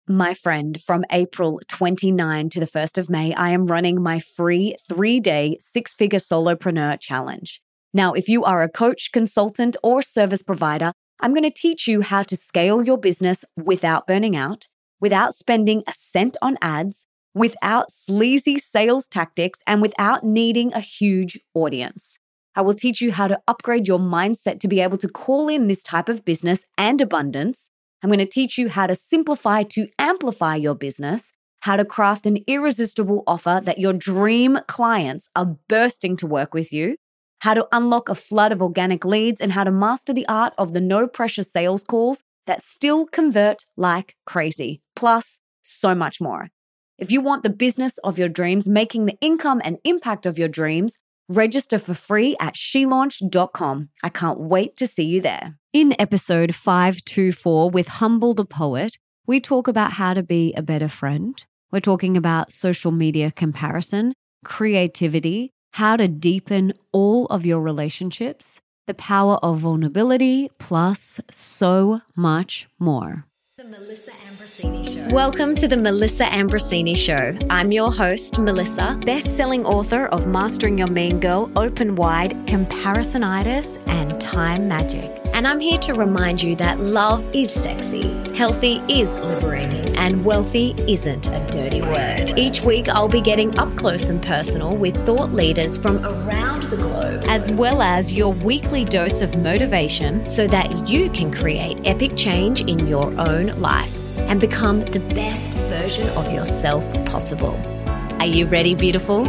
My friend, from April 29 to the 1st of May, I am running my free 3-day 6-figure solopreneur challenge. Now, if you are a coach, consultant, or service provider, I'm going to teach you how to scale your business without burning out, without spending a cent on ads, without sleazy sales tactics, and without needing a huge audience. I will teach you how to upgrade your mindset to be able to call in this type of business and abundance. I'm going to teach you how to simplify to amplify your business, how to craft an irresistible offer that your dream clients are bursting to work with you, how to unlock a flood of organic leads, and how to master the art of the no-pressure sales calls that still convert like crazy, plus so much more. If you want the business of your dreams, making the income and impact of your dreams, register for free at shelaunch.com. I can't wait to see you there. In episode 524 with Humble the Poet, we talk about how to be a better friend. We're talking about social media comparison, creativity, how to deepen all of your relationships, the power of vulnerability, plus so much more. The Melissa Ambrosini Show. Welcome to the Melissa Ambrosini Show. I'm your host, Melissa, best-selling author of Mastering Your Mean Girl, Open Wide, Comparisonitis, and Time Magic. And I'm here to remind you that love is sexy, healthy is liberating, and wealthy isn't a dirty word. Each week, I'll be getting up close and personal with thought leaders from around the globe, as well as your weekly dose of motivation so that you can create epic change in your own life and become the best version of yourself possible. Are you ready, beautiful?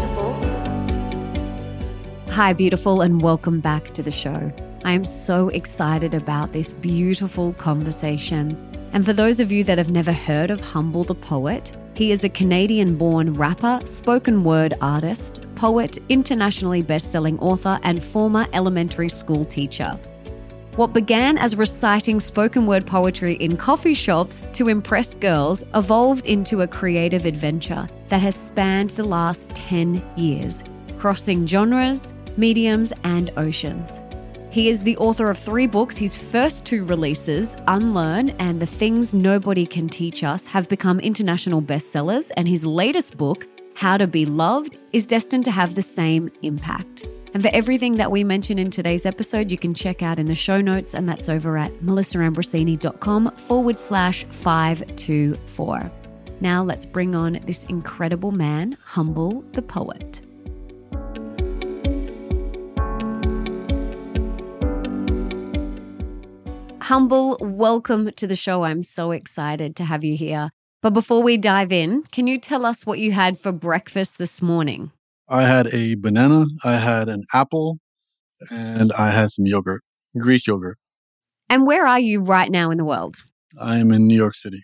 Hi, beautiful, and welcome back to the show. I am so excited about this beautiful conversation. And for those of you that have never heard of Humble the Poet, he is a Canadian-born rapper, spoken word artist, poet, internationally best-selling author, and former elementary school teacher. What began as reciting spoken word poetry in coffee shops to impress girls evolved into a creative adventure that has spanned the last 10 years, crossing genres, mediums, and oceans. He is the author of 3 books. His first 2 releases, Unlearn and The Things Nobody Can Teach Us, have become international bestsellers, and his latest book, How to Be Loved, is destined to have the same impact. And for everything that we mention in today's episode, you can check out in the show notes, and that's over at melissaambrosini.com/524. Now let's bring on this incredible man, Humble the Poet. Humble, welcome to the show. I'm so excited to have you here. But before we dive in, can you tell us what you had for breakfast this morning? I had a banana, I had an apple, and I had some yogurt, Greek yogurt. And where are you right now in the world? I am in New York City.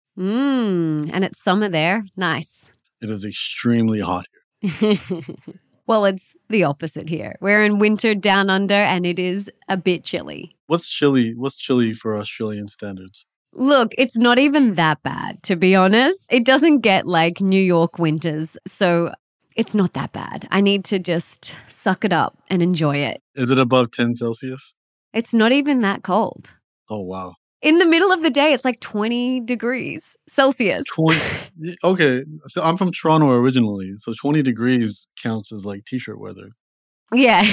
And it's summer there. Nice. It is extremely hot here. Well, it's the opposite here. We're in winter down under, and it is a bit chilly. What's chilly? What's chilly for Australian standards? Look, it's not even that bad, to be honest. It doesn't get like New York winters, so it's not that bad. I need to just suck it up and enjoy it. Is it above 10 Celsius? It's not even that cold. Oh, wow. In the middle of the day, it's like 20 degrees Celsius. 20. Okay, so I'm from Toronto originally, so 20 degrees counts as like t-shirt weather. Yeah.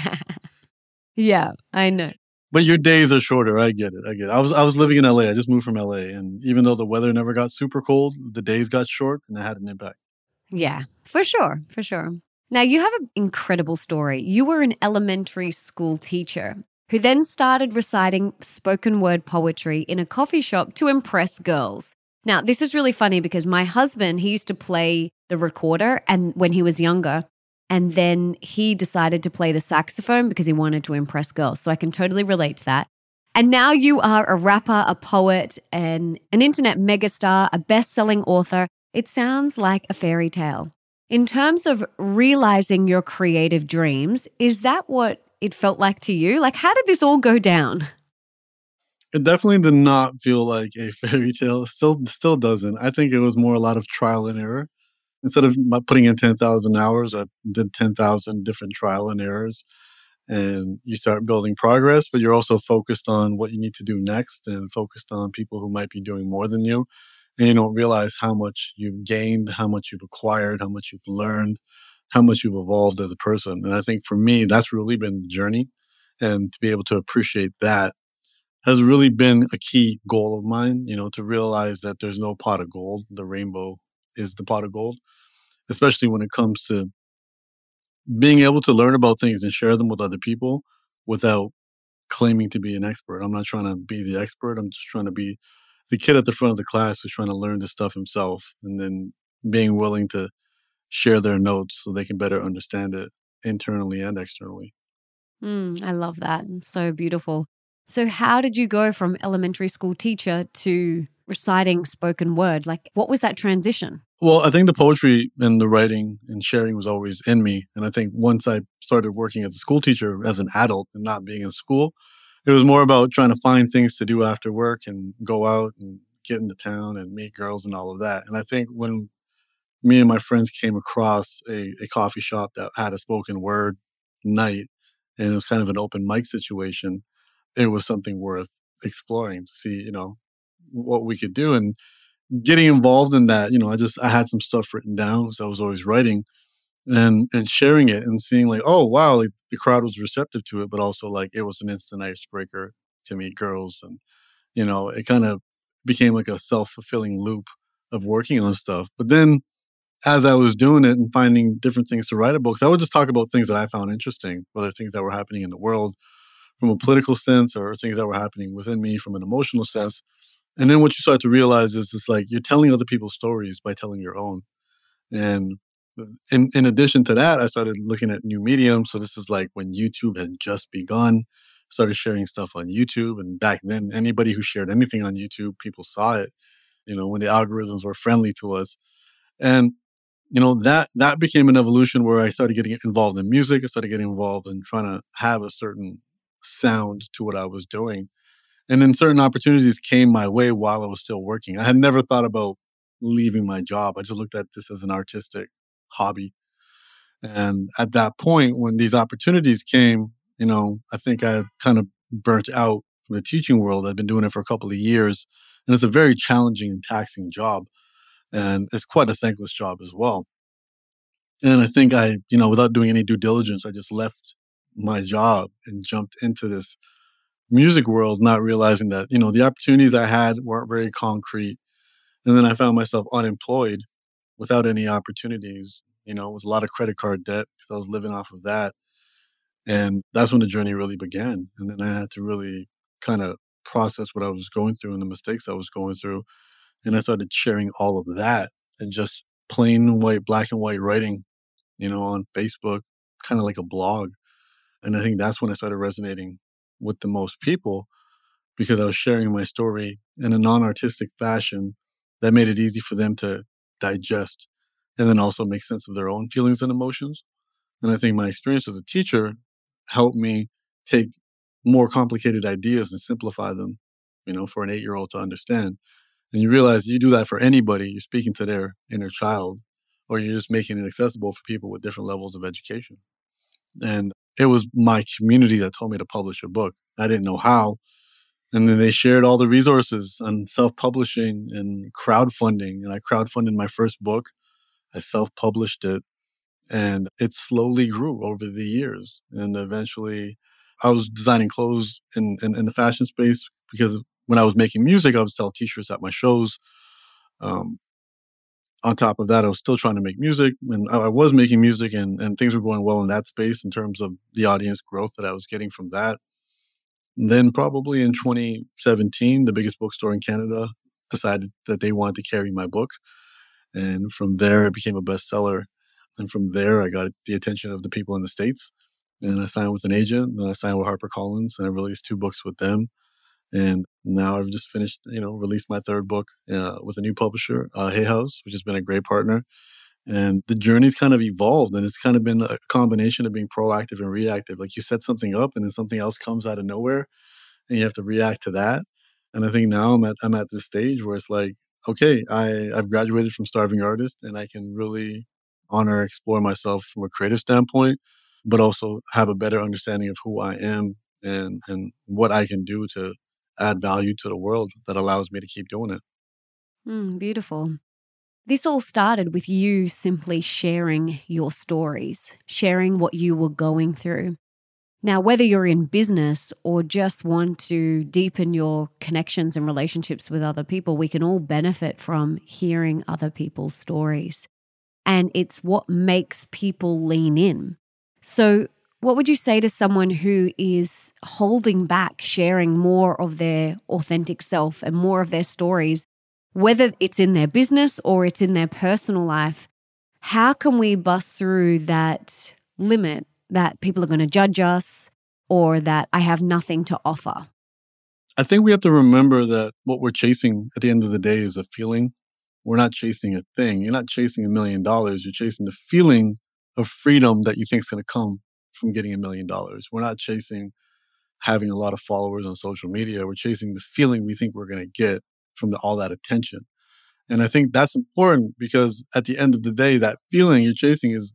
Yeah, I know. But your days are shorter. I get it. I was living in LA. I just moved from LA, and even though the weather never got super cold, the days got short, and it had an impact. Yeah, for sure. Now, you have an incredible story. You were an elementary school teacher who then started reciting spoken word poetry in a coffee shop to impress girls. Now, this is really funny because my husband, he used to play the recorder and when he was younger, and then he decided to play the saxophone because he wanted to impress girls. So I can totally relate to that. And now you are a rapper, a poet, an internet megastar, a best-selling author. It sounds like a fairy tale. In terms of realizing your creative dreams, is that what it felt like to you? Like, how did this all go down? It definitely did not feel like a fairy tale. It still doesn't. I think it was more a lot of trial and error. Instead of putting in 10,000 hours, I did 10,000 different trial and errors. And you start building progress, but you're also focused on what you need to do next and focused on people who might be doing more than you. and you don't realize how much you've gained, how much you've acquired, how much you've learned, how much you've evolved as a person. And I think for me, that's really been the journey. And to be able to appreciate that has really been a key goal of mine, to realize that there's no pot of gold. The rainbow is the pot of gold, especially when it comes to being able to learn about things and share them with other people without claiming to be an expert. I'm not trying to be the expert. I'm just trying to be the kid at the front of the class who's trying to learn this stuff himself and then being willing to share their notes so they can better understand it internally and externally. I love that. It's so beautiful. So how did you go from elementary school teacher to reciting spoken word? Like, what was that transition? Well, I think the poetry and the writing and sharing was always in me. And I think once I started working as a school teacher as an adult and not being in school, it was more about trying to find things to do after work and go out and get into town and meet girls and all of that. And I think when me and my friends came across a coffee shop that had a spoken word night, and it was kind of an open mic situation, it was something worth exploring to see, what we could do. And getting involved in that, I had some stuff written down because I was always writing and sharing it and seeing like, oh wow, like the crowd was receptive to it, but also like it was an instant icebreaker to meet girls. And, it kind of became like a self-fulfilling loop of working on stuff. But then as I was doing it and finding different things to write about, because I would just talk about things that I found interesting, whether things that were happening in the world from a political sense or things that were happening within me from an emotional sense. And then what you start to realize is it's like you're telling other people's stories by telling your own. And in addition to that, I started looking at new mediums. So this is like when YouTube had just begun, started sharing stuff on YouTube. And back then, anybody who shared anything on YouTube, people saw it, when the algorithms were friendly to us. And that became an evolution where I started getting involved in music. I started getting involved in trying to have a certain sound to what I was doing. And then certain opportunities came my way while I was still working. I had never thought about leaving my job. I just looked at this as an artistic hobby. And at that point, when these opportunities came, I think I kind of burnt out from the teaching world. I'd been doing it for a couple of years, and it's a very challenging and taxing job. And it's quite a thankless job as well. And I think without doing any due diligence, I just left my job and jumped into this music world, not realizing that, the opportunities I had weren't very concrete. And then I found myself unemployed without any opportunities, with a lot of credit card debt because I was living off of that. And that's when the journey really began. And then I had to really kind of process what I was going through and the mistakes I was going through. And I started sharing all of that and just plain white, black and white writing, on Facebook, kind of like a blog. And I think that's when I started resonating with the most people because I was sharing my story in a non-artistic fashion that made it easy for them to digest and then also make sense of their own feelings and emotions. And I think my experience as a teacher helped me take more complicated ideas and simplify them, for an 8-year-old to understand. And you realize you do that for anybody, you're speaking to their inner child, or you're just making it accessible for people with different levels of education. And it was my community that told me to publish a book. I didn't know how. And then they shared all the resources on self-publishing and crowdfunding. And I crowdfunded my first book. I self-published it. And it slowly grew over the years. And eventually I was designing clothes in the fashion space because when I was making music, I would sell t-shirts at my shows. Um, on top of that, I was still trying to make music, and I was making music, and things were going well in that space in terms of the audience growth that I was getting from that. And then probably in 2017, the biggest bookstore in Canada decided that they wanted to carry my book. And from there, it became a bestseller. And from there, I got the attention of the people in the States. And I signed with an agent, and I signed with HarperCollins, and I released 2 books with them. And now I've just finished, released my 3rd book with a new publisher, Hay House, which has been a great partner. And the journey's kind of evolved, and it's kind of been a combination of being proactive and reactive. Like you set something up, and then something else comes out of nowhere, and you have to react to that. And I think now I'm at this stage where it's like, okay, I've graduated from starving artist, and I can really honor, explore myself from a creative standpoint, but also have a better understanding of who I am and what I can do to add value to the world that allows me to keep doing it. Beautiful. This all started with you simply sharing your stories, sharing what you were going through. Now, whether you're in business or just want to deepen your connections and relationships with other people, we can all benefit from hearing other people's stories. And it's what makes people lean in. So, what would you say to someone who is holding back sharing more of their authentic self and more of their stories, whether it's in their business or it's in their personal life? How can we bust through that limit that people are going to judge us or that I have nothing to offer? I think we have to remember that what we're chasing at the end of the day is a feeling. We're not chasing a thing. You're not chasing $1 million. You're chasing the feeling of freedom that you think is going to come from getting $1 million. We're not chasing having a lot of followers on social media. We're chasing the feeling we think we're going to get from all that attention. And I think that's important because at the end of the day, that feeling you're chasing is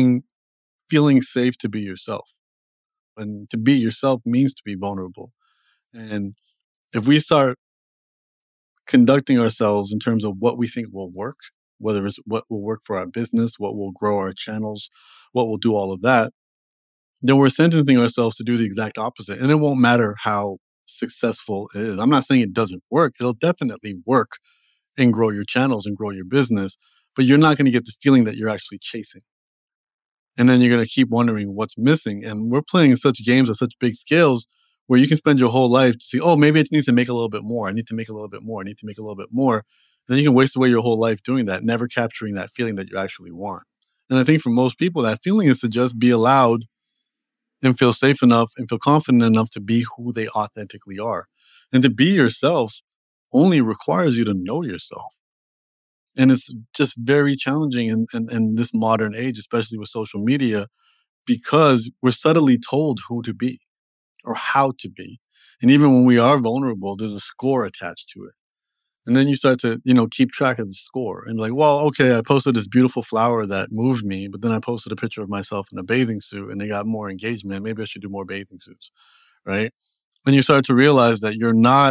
feeling safe to be yourself. And to be yourself means to be vulnerable. And if we start conducting ourselves in terms of what we think will work, whether it's what will work for our business, what will grow our channels, what will do all of that, then we're sentencing ourselves to do the exact opposite. And it won't matter how successful it is. I'm not saying it doesn't work. It'll definitely work and grow your channels and grow your business, but you're not going to get the feeling that you're actually chasing. And then you're going to keep wondering what's missing. And we're playing such games at such big scales where you can spend your whole life to see, oh, maybe I just need to make a little bit more. I need to make a little bit more. I need to make a little bit more. And then you can waste away your whole life doing that, never capturing that feeling that you actually want. And I think for most people, that feeling is to just be allowed and feel safe enough and feel confident enough to be who they authentically are. And to be yourself only requires you to know yourself. And it's just very challenging in this modern age, especially with social media, because we're subtly told who to be or how to be. And even when we are vulnerable, there's a score attached to it. And then you start to, keep track of the score and like, well, okay, I posted this beautiful flower that moved me, but then I posted a picture of myself in a bathing suit and they got more engagement. Maybe I should do more bathing suits, right? And you start to realize that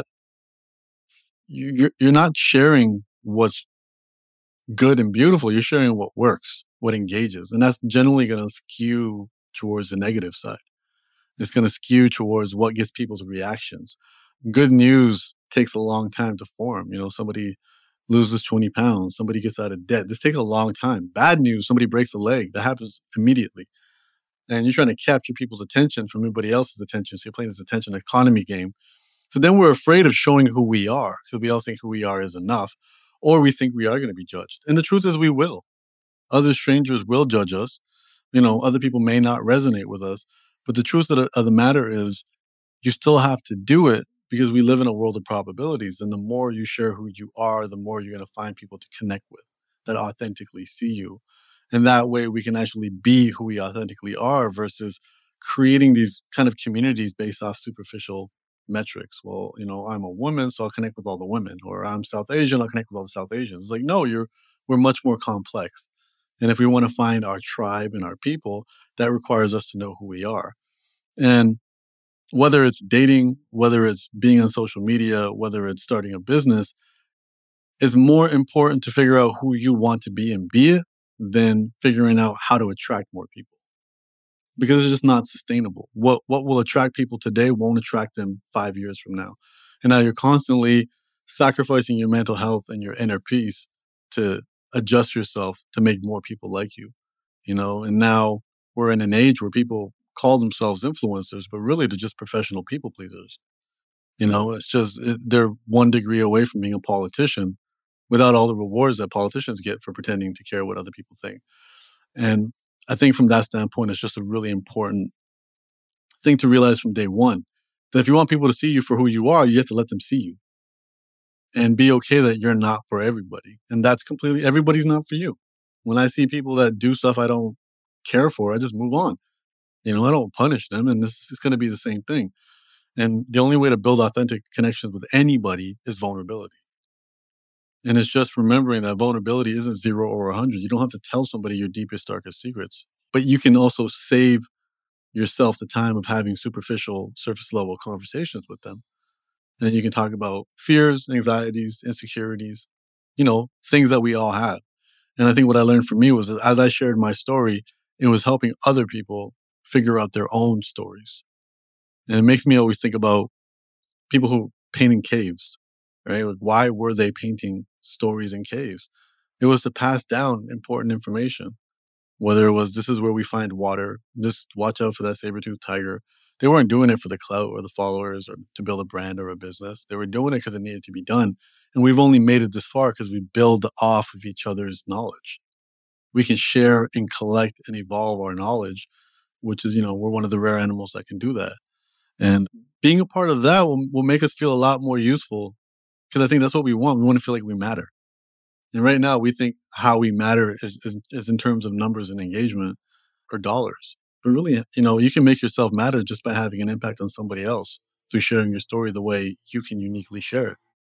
you're not sharing what's good and beautiful. You're sharing what works, what engages. And that's generally going to skew towards the negative side. It's going to skew towards what gets people's reactions. Good news takes a long time to form. Somebody loses 20 pounds, somebody gets out of debt. This takes a long time. Bad news, somebody breaks a leg. That happens immediately. And you're trying to capture people's attention from everybody else's attention. So you're playing this attention economy game. So then we're afraid of showing who we are because we all think who we are is enough, or we think we are going to be judged. And the truth is we will. Other strangers will judge us. Other people may not resonate with us. But the truth of the matter is you still have to do it because we live in a world of probabilities. And the more you share who you are, the more you're going to find people to connect with that authentically see you. And that way we can actually be who we authentically are versus creating these kind of communities based off superficial metrics. Well, I'm a woman, so I'll connect with all the women. Or I'm South Asian, I'll connect with all the South Asians. It's like, no, we're much more complex. And if we want to find our tribe and our people, that requires us to know who we are. And whether it's dating, whether it's being on social media, whether it's starting a business, it's more important to figure out who you want to be and be it than figuring out how to attract more people. Because it's just not sustainable. What will attract people today won't attract them 5 years from now. And now you're constantly sacrificing your mental health and your inner peace to adjust yourself to make more people like you. And now we're in an age where people call themselves influencers, but really they're just professional people pleasers. It's just they're 1 degree away from being a politician without all the rewards that politicians get for pretending to care what other people think. And I think from that standpoint, it's just a really important thing to realize from day one that if you want people to see you for who you are, you have to let them see you and be okay that you're not for everybody. And that's everybody's not for you. When I see people that do stuff I don't care for, I just move on. I don't punish them, and this is going to be the same thing. And the only way to build authentic connections with anybody is vulnerability. And it's just remembering that vulnerability isn't 0 or 100. You don't have to tell somebody your deepest, darkest secrets, but you can also save yourself the time of having superficial, surface level conversations with them. And you can talk about fears, anxieties, insecurities. things that we all have. And I think what I learned from me was that as I shared my story, it was helping other people figure out their own stories. And it makes me always think about people who paint in caves, right? Like, why were they painting stories in caves? It was to pass down important information, whether it was, this is where we find water, just watch out for that saber-toothed tiger. They weren't doing it for the clout or the followers or to build a brand or a business. They were doing it because it needed to be done. And we've only made it this far because we build off of each other's knowledge. We can share and collect and evolve our knowledge, which is, we're one of the rare animals that can do that. And being a part of that will make us feel a lot more useful, because I think that's what we want. We want to feel like we matter. And right now, we think how we matter is in terms of numbers and engagement or dollars. But really, you can make yourself matter just by having an impact on somebody else through sharing your story the way you can uniquely share it.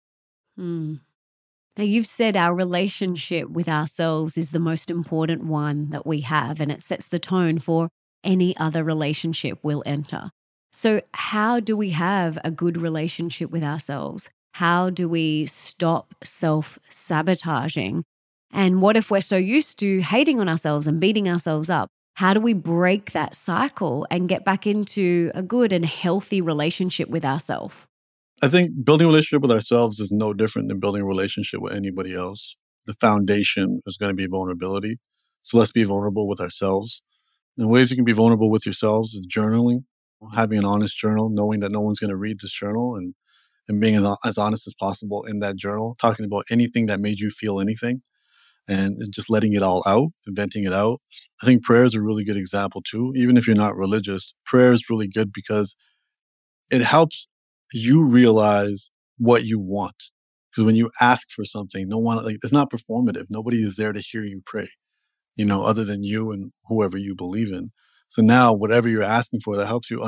Mm. Now, you've said our relationship with ourselves is the most important one that we have, and it sets the tone for any other relationship we'll enter. So how do we have a good relationship with ourselves? How do we stop self-sabotaging? And what if we're so used to hating on ourselves and beating ourselves up? How do we break that cycle and get back into a good and healthy relationship with ourselves? I think building a relationship with ourselves is no different than building a relationship with anybody else. The foundation is going to be vulnerability. So let's be vulnerable with ourselves. And ways you can be vulnerable with yourselves is journaling, having an honest journal, knowing that no one's going to read this journal, and being as honest as possible in that journal, talking about anything that made you feel anything, and just letting it all out and venting it out. I think prayer is a really good example too. Even if you're not religious, prayer is really good because it helps you realize what you want. Because when you ask for something, it's not performative. Nobody is there to hear you pray, other than you and whoever you believe in. So now whatever you're asking for, that helps you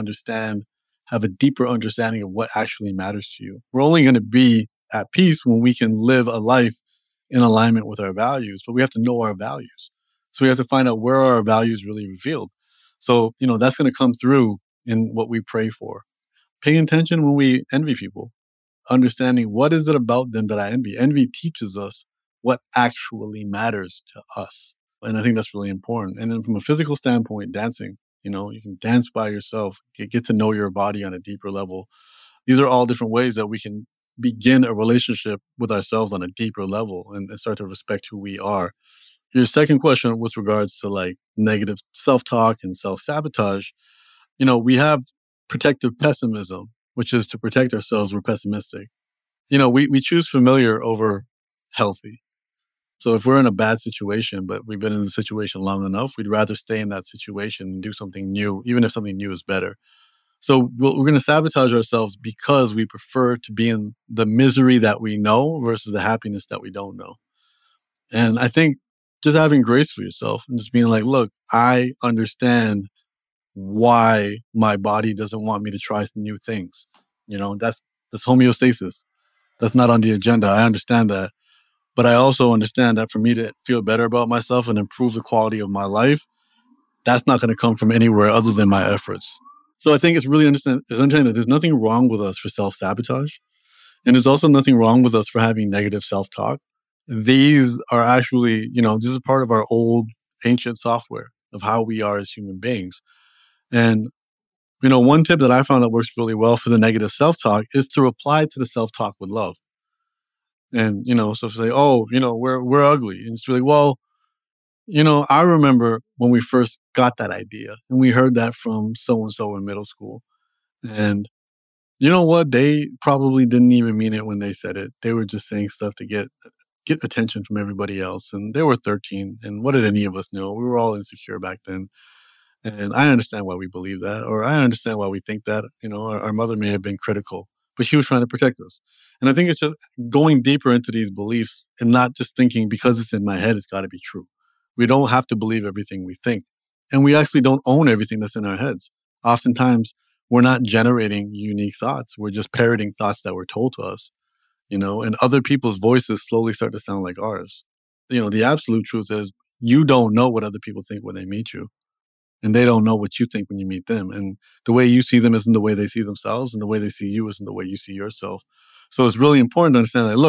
have a deeper understanding of what actually matters to you. We're only going to be at peace when we can live a life in alignment with our values, but we have to know our values. So we have to find out where our values really revealed. So, that's going to come through in what we pray for. Paying attention when we envy people, understanding what is it about them that I envy. Envy teaches us what actually matters to us. And I think that's really important. And then from a physical standpoint, dancing, you can dance by yourself, get to know your body on a deeper level. These are all different ways that we can begin a relationship with ourselves on a deeper level and start to respect who we are. Your second question with regards to negative self-talk and self-sabotage, we have protective pessimism, which is to protect ourselves, we're pessimistic. We choose familiar over healthy. So if we're in a bad situation, but we've been in the situation long enough, we'd rather stay in that situation and do something new, even if something new is better. So we're going to sabotage ourselves because we prefer to be in the misery that we know versus the happiness that we don't know. And I think just having grace for yourself and just being like, look, I understand why my body doesn't want me to try some new things. That's homeostasis. That's not on the agenda. I understand that. But I also understand that for me to feel better about myself and improve the quality of my life, that's not going to come from anywhere other than my efforts. So I think it's really understanding that there's nothing wrong with us for self-sabotage. And there's also nothing wrong with us for having negative self-talk. These are actually, this is part of our old ancient software of how we are as human beings. And, one tip that I found that works really well for the negative self-talk is to reply to the self-talk with love. And, so say, oh, we're ugly. And it's really, well, I remember when we first got that idea and we heard that from so-and-so in middle school. And you know what? They probably didn't even mean it when they said it. They were just saying stuff to get attention from everybody else. And they were 13. And what did any of us know? We were all insecure back then. And I understand why we believe that, or I understand why we think that. Our mother may have been critical, but she was trying to protect us. And I think it's just going deeper into these beliefs and not just thinking because it's in my head, it's got to be true. We don't have to believe everything we think. And we actually don't own everything that's in our heads. Oftentimes, we're not generating unique thoughts. We're just parroting thoughts that were told to us, and other people's voices slowly start to sound like ours. The absolute truth is you don't know what other people think when they meet you. And they don't know what you think when you meet them. And the way you see them isn't the way they see themselves, and the way they see you isn't the way you see yourself. So it's really important to understand that, look,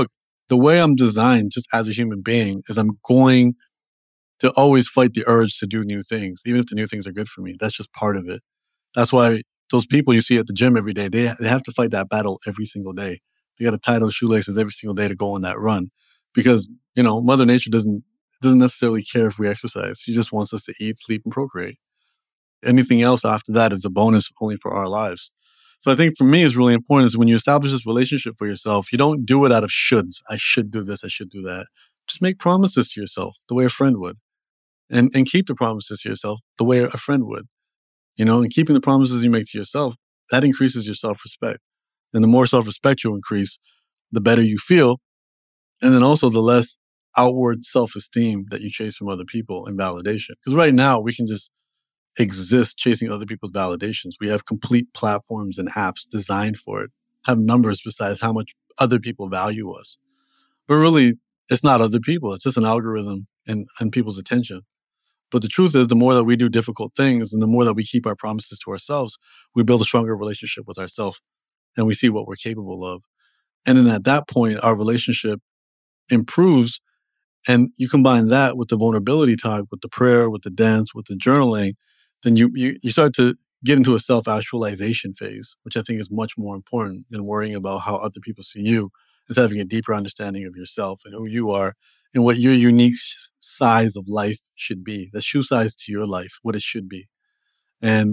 the way I'm designed just as a human being is I'm going to always fight the urge to do new things, even if the new things are good for me. That's just part of it. That's why those people you see at the gym every day, they have to fight that battle every single day. They got to tie those shoelaces every single day to go on that run because, Mother Nature doesn't necessarily care if we exercise. She just wants us to eat, sleep, and procreate. Anything else after that is a bonus only for our lives. So I think for me, it's really important is when you establish this relationship for yourself, you don't do it out of shoulds. I should do this. I should do that. Just make promises to yourself the way a friend would and keep the promises to yourself the way a friend would, and keeping the promises you make to yourself, that increases your self-respect. And the more self-respect you increase, the better you feel. And then also the less outward self-esteem that you chase from other people and validation. Because right now we can just exist chasing other people's validations. We have complete platforms and apps designed for it, have numbers besides how much other people value us. But really, it's not other people. It's just an algorithm and people's attention. But the truth is, the more that we do difficult things and the more that we keep our promises to ourselves, we build a stronger relationship with ourselves and we see what we're capable of. And then at that point, our relationship improves. And you combine that with the vulnerability talk, with the prayer, with the dance, with the journaling, then you start to get into a self-actualization phase, which I think is much more important than worrying about how other people see you. Is having a deeper understanding of yourself and who you are and what your unique size of life should be, the shoe size to your life, what it should be. And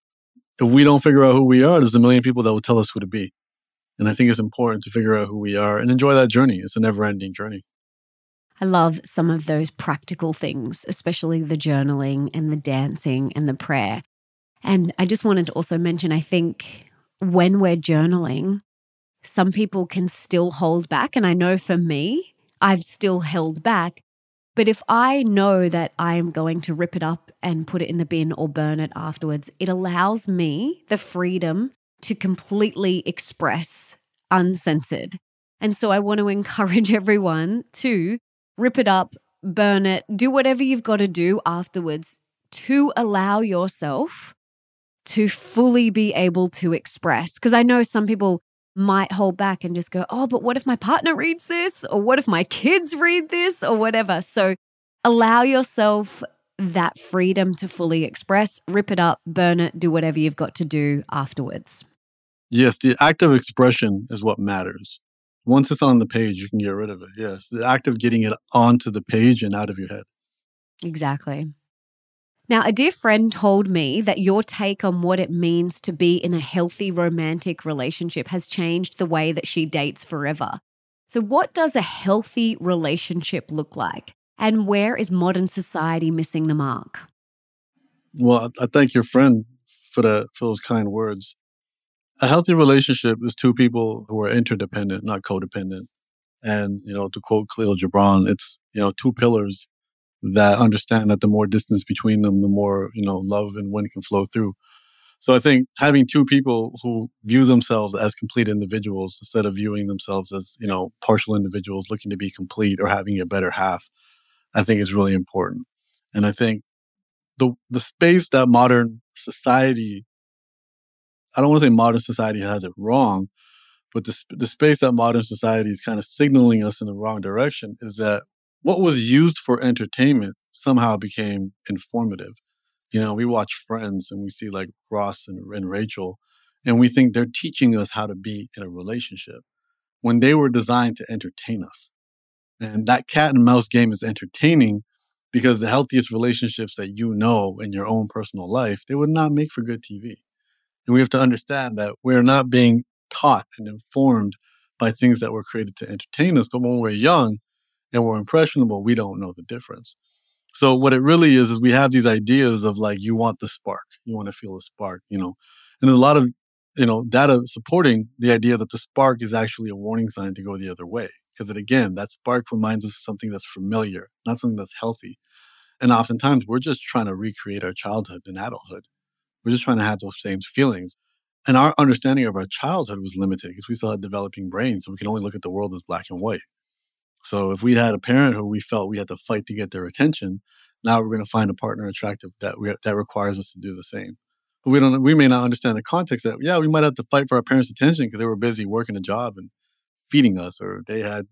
if we don't figure out who we are, there's a million people that will tell us who to be. And I think it's important to figure out who we are and enjoy that journey. It's a never-ending journey. I love some of those practical things, especially the journaling and the dancing and the prayer. And I just wanted to also mention, I think when we're journaling, some people can still hold back. And I know for me, I've still held back. But if I know that I am going to rip it up and put it in the bin or burn it afterwards, it allows me the freedom to completely express uncensored. And so I want to encourage everyone to rip it up, burn it, do whatever you've got to do afterwards to allow yourself to fully be able to express. Because I know some people might hold back and just go, oh, but what if my partner reads this? Or what if my kids read this? Or whatever. So allow yourself that freedom to fully express, rip it up, burn it, do whatever you've got to do afterwards. Yes, the act of expression is what matters. Once it's on the page, you can get rid of it. Yes, the act of getting it onto the page and out of your head. Exactly. Now, a dear friend told me that your take on what it means to be in a healthy romantic relationship has changed the way that she dates forever. So what does a healthy relationship look like? And where is modern society missing the mark? Well, I thank your friend for those kind words. A healthy relationship is two people who are interdependent, not codependent. And, to quote Khalil Gibran, it's, two pillars that understand that the more distance between them, the more, love and wind can flow through. So I think having two people who view themselves as complete individuals instead of viewing themselves as, partial individuals looking to be complete or having a better half, I think is really important. And I think the space that modern society, I don't want to say modern society has it wrong, but the space that modern society is kind of signaling us in the wrong direction is that what was used for entertainment somehow became informative. We watch Friends and we see like Ross and Rachel, and we think they're teaching us how to be in a relationship when they were designed to entertain us. And that cat and mouse game is entertaining because the healthiest relationships that in your own personal life, they would not make for good TV. And we have to understand that we're not being taught and informed by things that were created to entertain us. But when we're young and we're impressionable, we don't know the difference. So what it really is we have these ideas of like, you want the spark, you want to feel the spark, and there's a lot of, data supporting the idea that the spark is actually a warning sign to go the other way. Because again, that spark reminds us of something that's familiar, not something that's healthy. And oftentimes we're just trying to recreate our childhood and adulthood. We're just trying to have those same feelings. And our understanding of our childhood was limited because we still had developing brains, so we can only look at the world as black and white. So if we had a parent who we felt we had to fight to get their attention, now we're going to find a partner attractive that requires us to do the same. But we may not understand the context that, we might have to fight for our parents' attention because they were busy working a job and feeding us, or they had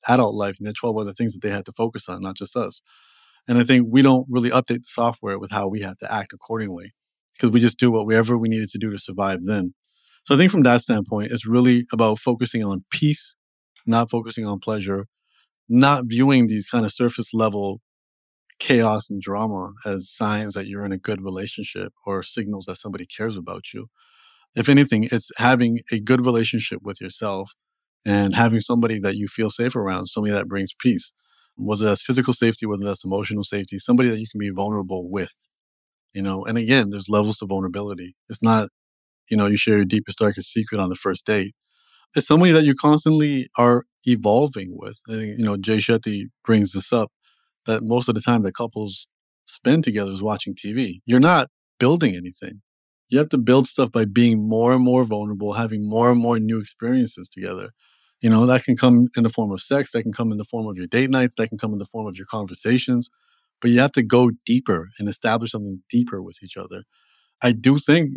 adult life and they had 12 other things that they had to focus on, not just us. And I think we don't really update the software with how we have to act accordingly because we just do whatever we needed to do to survive then. So I think from that standpoint, it's really about focusing on peace, not focusing on pleasure, not viewing these kind of surface level chaos and drama as signs that you're in a good relationship or signals that somebody cares about you. If anything, it's having a good relationship with yourself and having somebody that you feel safe around, somebody that brings peace, whether that's physical safety, whether that's emotional safety, somebody that you can be vulnerable with, And again, there's levels to vulnerability. It's not, you share your deepest, darkest secret on the first date. It's somebody that you constantly are evolving with. I think, Jay Shetty brings this up that most of the time that couples spend together is watching TV. You're not building anything. You have to build stuff by being more and more vulnerable, having more and more new experiences together. That can come in the form of sex, that can come in the form of your date nights, that can come in the form of your conversations. But you have to go deeper and establish something deeper with each other. I do think,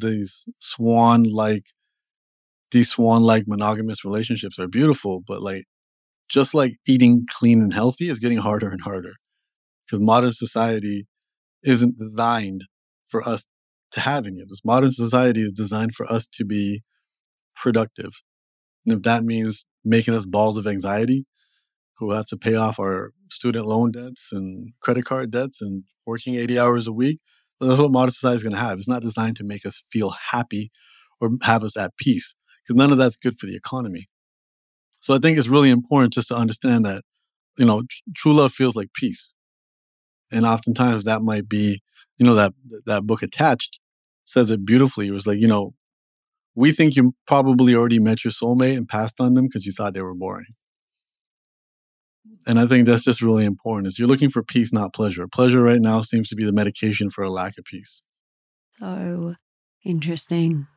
these swan-like monogamous relationships are beautiful, but just like eating clean and healthy is getting harder and harder because modern society isn't designed for us to have any of this. Modern society is designed for us to be productive. And if that means making us balls of anxiety who have to pay off our student loan debts and credit card debts and working 80 hours a week, well, that's what modern society is going to have. It's not designed to make us feel happy or have us at peace because none of that's good for the economy. So I think it's really important just to understand that, true love feels like peace. And oftentimes that might be, that book Attached says it beautifully. It was like, we think you probably already met your soulmate and passed on them because you thought they were boring. And I think that's just really important is you're looking for peace, not pleasure. Pleasure right now seems to be the medication for a lack of peace. So interesting.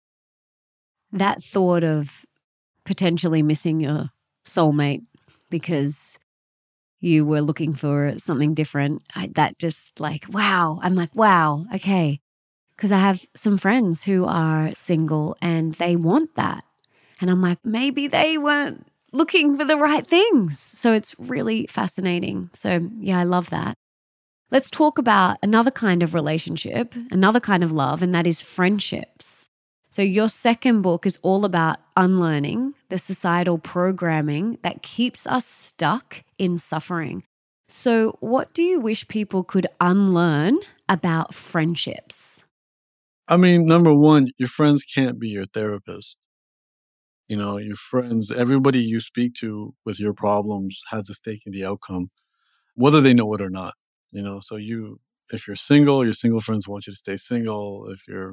That thought of potentially missing your soulmate because you were looking for something different, that just wow. I'm like, wow, okay. Because I have some friends who are single and they want that. And I'm like, maybe they weren't looking for the right things. So it's really fascinating. So yeah, I love that. Let's talk about another kind of relationship, another kind of love, and that is friendships. So your second book is all about unlearning the societal programming that keeps us stuck in suffering. So what do you wish people could unlearn about friendships? I mean, number one, your friends can't be your therapist. Your friends, everybody you speak to with your problems has a stake in the outcome, whether they know it or not. So if you're single, your single friends want you to stay single. If you're,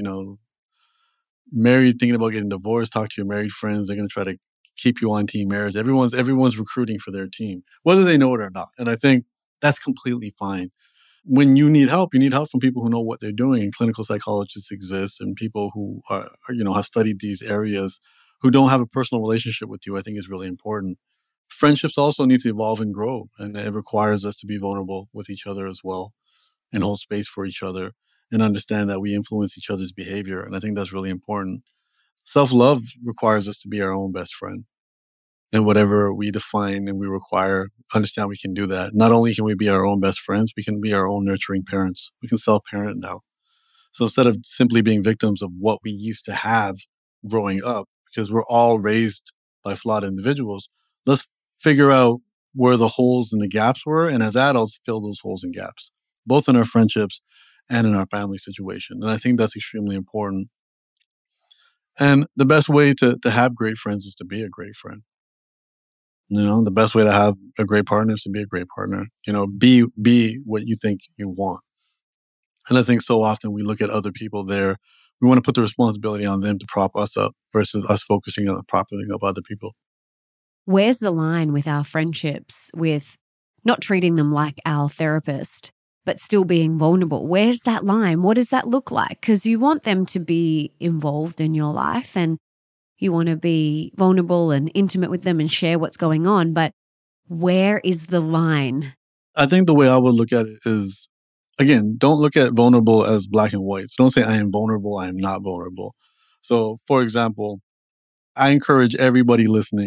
married, thinking about getting divorced, talk to your married friends. They're going to try to keep you on team marriage. Everyone's recruiting for their team, whether they know it or not. And I think that's completely fine. When you need help from people who know what they're doing. And clinical psychologists exist and people who are have studied these areas who don't have a personal relationship with you, I think is really important. Friendships also need to evolve and grow. And it requires us to be vulnerable with each other as well and hold space for each other and understand that we influence each other's behavior. And I think that's really important. Self-love requires us to be our own best friend. And whatever we define and we require, understand we can do that. Not only can we be our own best friends, we can be our own nurturing parents. We can self-parent now. So instead of simply being victims of what we used to have growing up, because we're all raised by flawed individuals, let's figure out where the holes and the gaps were. And as adults, fill those holes and gaps, both in our friendships and in our family situation. And I think that's extremely important. And the best way to have great friends is to be a great friend. The best way to have a great partner is to be a great partner. Be what you think you want. And I think so often we look at other people there. We want to put the responsibility on them to prop us up versus us focusing on propping up other people. Where's the line with our friendships, with not treating them like our therapist, but still being vulnerable? Where's that line? What does that look like? Because you want them to be involved in your life and you want to be vulnerable and intimate with them and share what's going on. But where is the line? I think the way I would look at it is, again, don't look at vulnerable as black and white. So don't say I am vulnerable, I am not vulnerable. So for example, I encourage everybody listening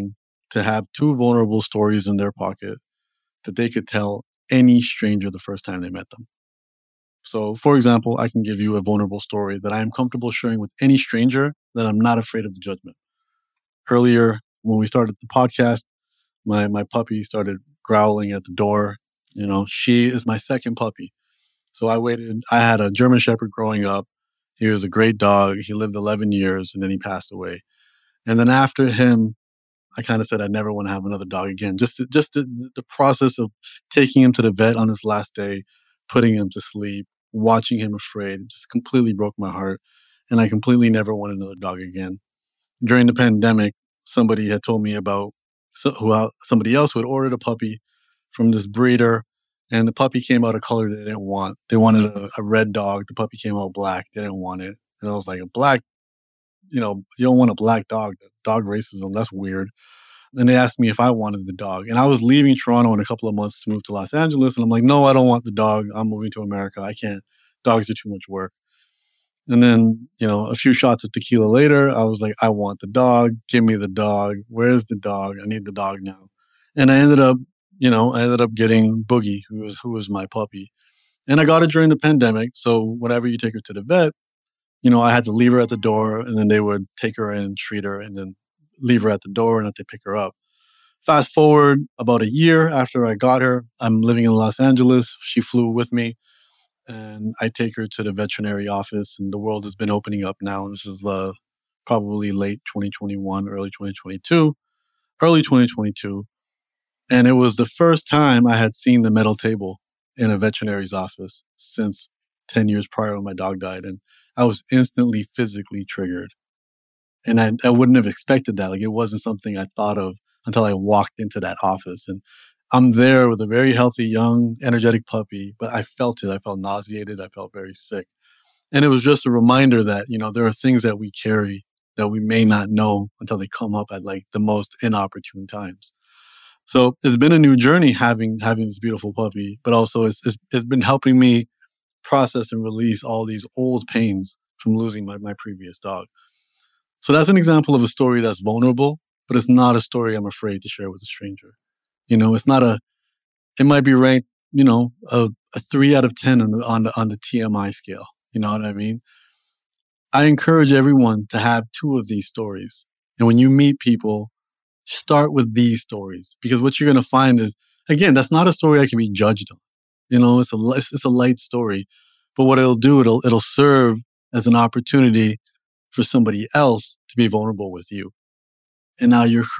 to have two vulnerable stories in their pocket that they could tell any stranger the first time they met them. So, for example, I can give you a vulnerable story that I am comfortable sharing with any stranger, that I'm not afraid of the judgment. Earlier, when we started the podcast, my puppy started growling at the door. She is my second puppy. So I waited. I had a German Shepherd growing up. He was a great dog. He lived 11 years and then he passed away. And then after him, I kind of said I never want to have another dog again. Just the process of taking him to the vet on his last day, putting him to sleep, watching him afraid, just completely broke my heart. And I completely never want another dog again. During the pandemic, somebody had told me about somebody else who had ordered a puppy from this breeder, and the puppy came out a color they didn't want. They wanted a red dog. The puppy came out black. They didn't want it. And I was like, a black, you don't want a black dog. Dog racism, that's weird. And they asked me if I wanted the dog. And I was leaving Toronto in a couple of months to move to Los Angeles. And I'm like, no, I don't want the dog. I'm moving to America. I can't. Dogs are too much work. And then, a few shots of tequila later, I was like, I want the dog. Give me the dog. Where's the dog? I need the dog now. And I ended up getting Boogie, who was my puppy. And I got it during the pandemic. So whenever you take her to the vet, I had to leave her at the door, and then they would take her in, treat her, and then leave her at the door and have to pick her up. Fast forward about a year after I got her, I'm living in Los Angeles. She flew with me, and I take her to the veterinary office, and the world has been opening up now. This is probably late 2021, early 2022. And it was the first time I had seen the metal table in a veterinary's office since 10 years prior when my dog died. And I was instantly physically triggered. And I wouldn't have expected that. Like, it wasn't something I thought of until I walked into that office. And I'm there with a very healthy, young, energetic puppy, but I felt it. I felt nauseated. I felt very sick. And it was just a reminder that, there are things that we carry that we may not know until they come up at like the most inopportune times. So it's been a new journey having this beautiful puppy, but also it's been helping me process and release all these old pains from losing my previous dog. So that's an example of a story that's vulnerable, but it's not a story I'm afraid to share with a stranger. It's not it might be ranked, a 3 out of 10 on the TMI scale. You know what I mean? I encourage everyone to have 2 of these stories. And when you meet people, start with these stories, because what you're going to find is, again, that's not a story I can be judged on. It's a light story, but what it'll do, it'll serve as an opportunity for somebody else to be vulnerable with you. And now you're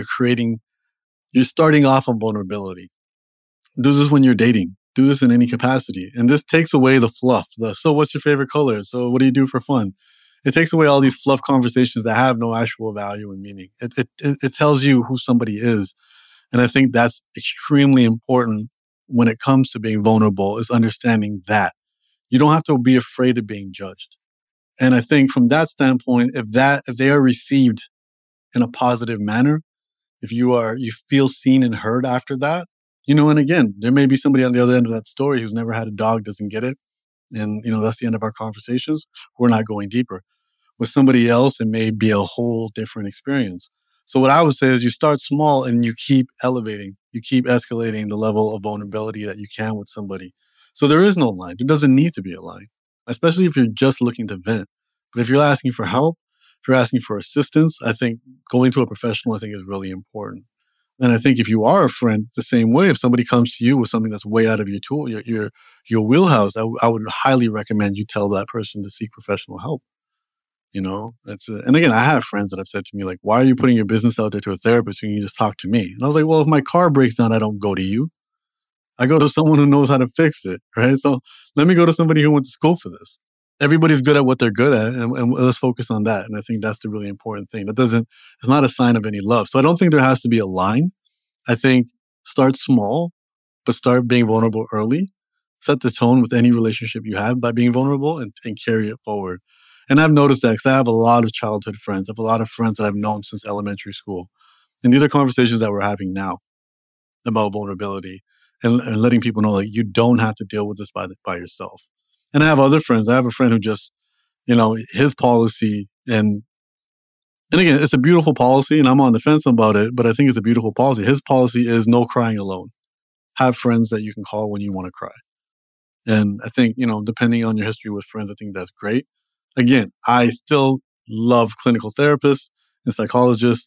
starting off on vulnerability. Do this when you're dating. Do this in any capacity. And this takes away the fluff. So what's your favorite color? So what do you do for fun? It takes away all these fluff conversations that have no actual value and meaning. It tells you who somebody is. And I think that's extremely important when it comes to being vulnerable, is understanding that you don't have to be afraid of being judged. And I think from that standpoint, if they are received in a positive manner, if you feel seen and heard after that, and again, there may be somebody on the other end of that story who's never had a dog, doesn't get it. And, that's the end of our conversations. We're not going deeper. With somebody else, it may be a whole different experience. So what I would say is you start small and you keep elevating, you keep escalating the level of vulnerability that you can with somebody. So there is no line. There doesn't need to be a line, especially if you're just looking to vent. But if you're asking for help, if you're asking for assistance, I think going to a professional, is really important. And I think if you are a friend, it's the same way. If somebody comes to you with something that's way out of your tool, your wheelhouse, I would highly recommend you tell that person to seek professional help. And again, I have friends that have said to me, like, why are you putting your business out there to a therapist when you can just talk to me? And I was like, well, if my car breaks down, I don't go to you. I go to someone who knows how to fix it, right? So let me go to somebody who went to school for this. Everybody's good at what they're good at, and let's focus on that. And I think that's the really important thing. It's not a sign of any love. So I don't think there has to be a line. I think start small, but start being vulnerable early. Set the tone with any relationship you have by being vulnerable and carry it forward. And I've noticed that because I have a lot of childhood friends. I have a lot of friends that I've known since elementary school. And these are conversations that we're having now about vulnerability and letting people know, like, you don't have to deal with this by yourself. And I have other friends. I have a friend who just, his policy, and And again, it's a beautiful policy, and I'm on the fence about it, but I think it's a beautiful policy. His policy is no crying alone. Have friends that you can call when you want to cry. And I think, depending on your history with friends, I think that's great. Again, I still love clinical therapists and psychologists.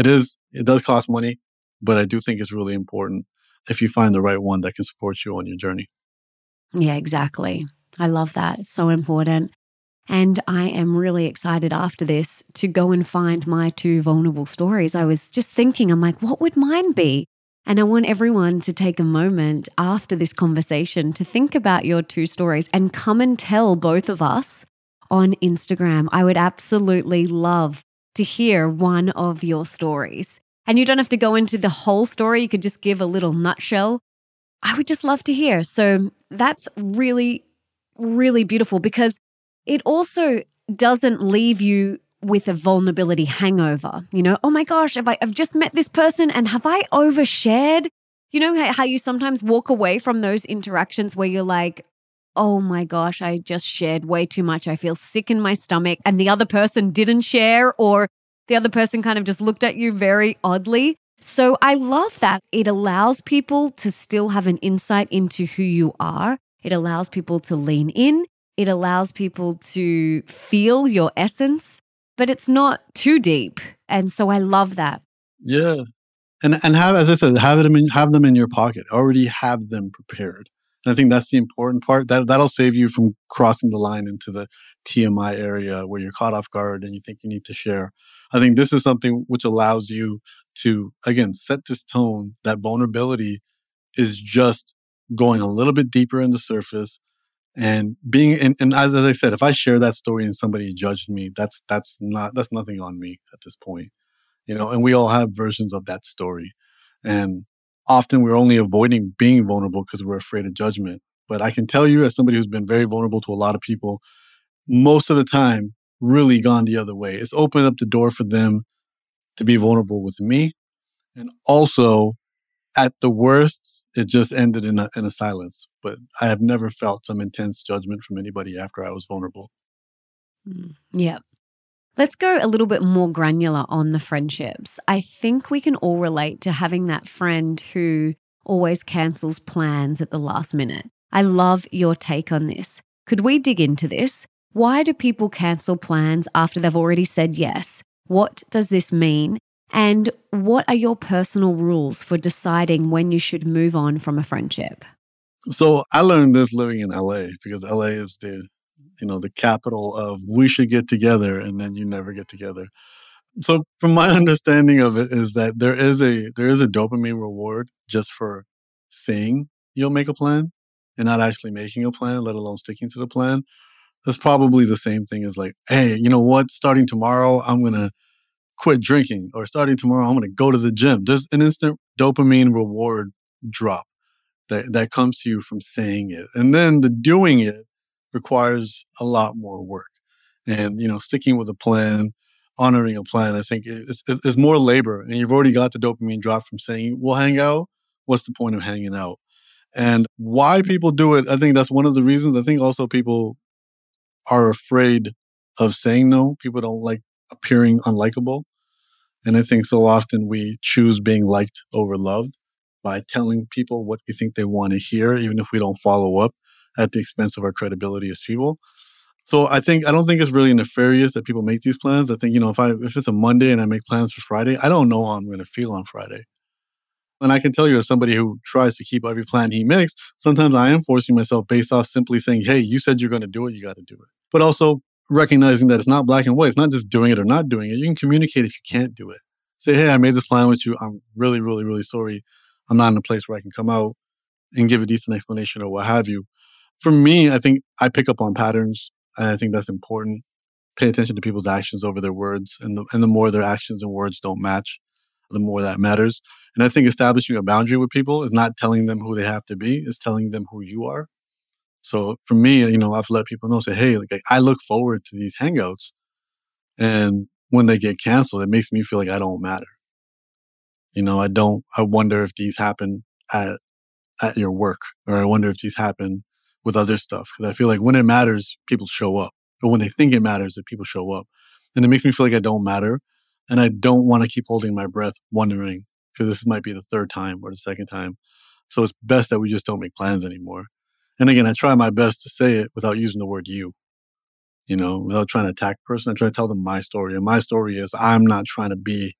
It does cost money, but I do think it's really important if you find the right one that can support you on your journey. Yeah, exactly. I love that. It's so important. And I am really excited after this to go and find my 2 vulnerable stories. I was just thinking, I'm like, what would mine be? And I want everyone to take a moment after this conversation to think about your 2 stories and come and tell both of us on Instagram. I would absolutely love to hear one of your stories. And you don't have to go into the whole story. You could just give a little nutshell. I would just love to hear. So that's really, really beautiful because it also doesn't leave you with a vulnerability hangover. Oh my gosh, I've just met this person and have I overshared? You know how you sometimes walk away from those interactions where you're like, oh my gosh, I just shared way too much. I feel sick in my stomach, and the other person didn't share, or the other person kind of just looked at you very oddly. So I love that. It allows people to still have an insight into who you are. It allows people to lean in. It allows people to feel your essence, but it's not too deep. And so I love that. Yeah. And have, as I said, have them in your pocket. Already have them prepared. And I think that's the important part. That'll save you from crossing the line into the TMI area where you're caught off guard and you think you need to share. I think this is something which allows you to, again, set this tone that vulnerability is just going a little bit deeper in the surface. And and as I said, if I share that story and somebody judged me, that's nothing on me at this point, and we all have versions of that story. And often we're only avoiding being vulnerable because we're afraid of judgment. But I can tell you, as somebody who's been very vulnerable to a lot of people, most of the time really gone the other way. It's opened up the door for them to be vulnerable with me. And also, at the worst, it just ended in a silence. But I have never felt some intense judgment from anybody after I was vulnerable. Yeah. Let's go a little bit more granular on the friendships. I think we can all relate to having that friend who always cancels plans at the last minute. I love your take on this. Could we dig into this? Why do people cancel plans after they've already said yes? What does this mean? And what are your personal rules for deciding when you should move on from a friendship? So I learned this living in LA because LA is the capital of we should get together and then you never get together. So from my understanding of it is that there is a dopamine reward just for saying you'll make a plan and not actually making a plan, let alone sticking to the plan. That's probably the same thing as like, hey, you know what? Starting tomorrow, I'm going to quit drinking, or starting tomorrow, I'm going to go to the gym. There's an instant dopamine reward drop that comes to you from saying it. And then the doing it requires a lot more work. And, sticking with a plan, honoring a plan, I think is more labor. And you've already got the dopamine drop from saying, we'll hang out. What's the point of hanging out? And why people do it, I think that's one of the reasons. I think also people are afraid of saying no. People don't like appearing unlikable. And I think so often we choose being liked over loved by telling people what we think they want to hear, even if we don't follow up at the expense of our credibility as people. So I don't think it's really nefarious that people make these plans. I think, if it's a Monday and I make plans for Friday, I don't know how I'm going to feel on Friday. And I can tell you, as somebody who tries to keep every plan he makes, sometimes I am forcing myself based off simply saying, hey, you said you're going to do it, you got to do it. But also recognizing that it's not black and white. It's not just doing it or not doing it. You can communicate if you can't do it. Say, hey, I made this plan with you. I'm really, really, really sorry. I'm not in a place where I can come out and give a decent explanation or what have you. For me, I think I pick up on patterns, and I think that's important. Pay attention to people's actions over their words, and the more their actions and words don't match, the more that matters. And I think establishing a boundary with people is not telling them who they have to be, it's telling them who you are. So for me, I've let people know, say, hey, like I look forward to these hangouts. And when they get canceled, it makes me feel like I don't matter. I wonder if these happen at your work, or I wonder if these happen with other stuff. Because I feel like when it matters, people show up. Or when they think it matters, that people show up. And it makes me feel like I don't matter. And I don't want to keep holding my breath wondering, because this might be the third time or the second time. So it's best that we just don't make plans anymore. And again, I try my best to say it without using the word you, without trying to attack a person. I try to tell them my story. And my story is I'm not trying to be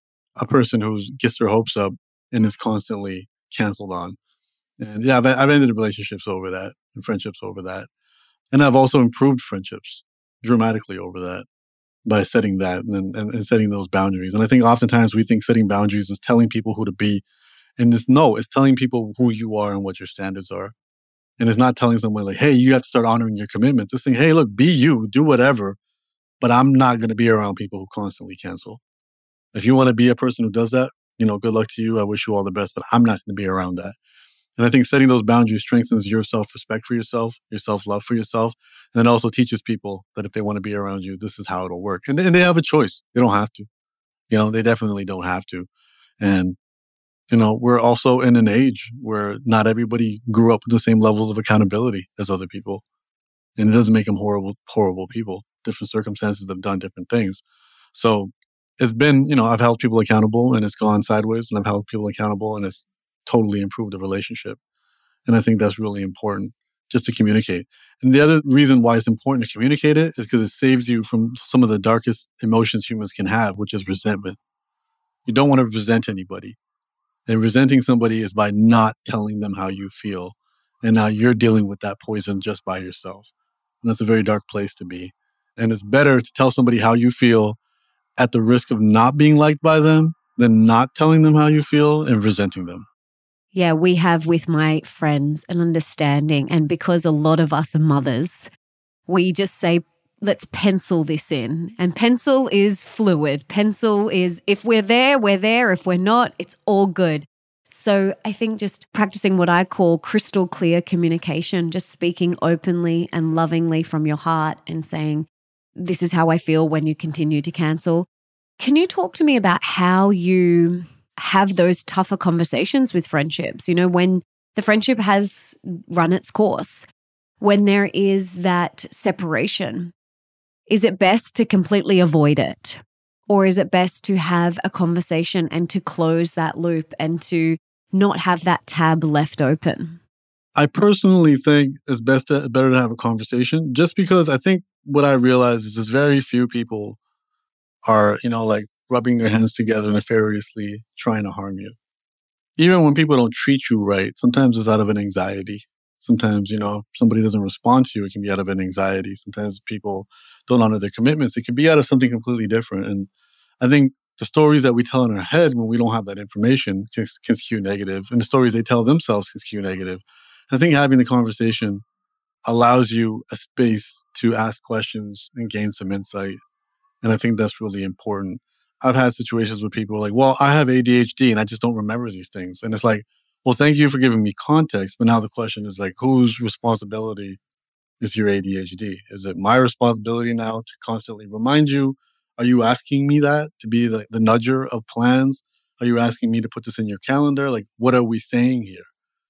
a person who gets their hopes up and is constantly canceled on. And yeah, I've ended relationships over that and friendships over that. And I've also improved friendships dramatically over that by setting that and setting those boundaries. And I think oftentimes we think setting boundaries is telling people who to be. And it's telling people who you are and what your standards are. And it's not telling someone like, hey, you have to start honoring your commitments. It's saying, hey, look, be you, do whatever, but I'm not going to be around people who constantly cancel. If you want to be a person who does that, good luck to you. I wish you all the best, but I'm not going to be around that. And I think setting those boundaries strengthens your self-respect for yourself, your self-love for yourself, and it also teaches people that if they want to be around you, this is how it'll work. And they have a choice. They don't have to. They definitely don't have to. And, we're also in an age where not everybody grew up with the same levels of accountability as other people. And it doesn't make them horrible, horrible people. Different circumstances have done different things. So it's been, I've held people accountable and it's gone sideways, and I've held people accountable and it's totally improved the relationship. And I think that's really important, just to communicate. And the other reason why it's important to communicate it is because it saves you from some of the darkest emotions humans can have, which is resentment. You don't want to resent anybody. And resenting somebody is by not telling them how you feel. And now you're dealing with that poison just by yourself. And that's a very dark place to be. And it's better to tell somebody how you feel at the risk of not being liked by them than not telling them how you feel and resenting them. Yeah, we have with my friends an understanding. And because a lot of us are mothers, we just say, let's pencil this in. And pencil is fluid. Pencil is, if we're there, we're there. If we're not, it's all good. So I think just practicing what I call crystal clear communication, just speaking openly and lovingly from your heart and saying, this is how I feel when you continue to cancel. Can you talk to me about how you have those tougher conversations with friendships? When the friendship has run its course, when there is that separation, is it best to completely avoid it? Or is it best to have a conversation and to close that loop and to not have that tab left open? I personally think it's better to have a conversation, just because I think what I realize is very few people are, like rubbing their hands together nefariously trying to harm you. Even when people don't treat you right, sometimes it's out of an anxiety. Sometimes, if somebody doesn't respond to you, it can be out of an anxiety. Sometimes people don't honor their commitments. It can be out of something completely different. And I think the stories that we tell in our head when we don't have that information can skew negative, and the stories they tell themselves can skew negative. And I think having the conversation allows you a space to ask questions and gain some insight. And I think that's really important. I've had situations where people are like, well, I have ADHD and I just don't remember these things. And it's like, well, thank you for giving me context. But now the question is like, whose responsibility is your ADHD? Is it my responsibility now to constantly remind you? Are you asking me that to be the nudger of plans? Are you asking me to put this in your calendar? Like, what are we saying here?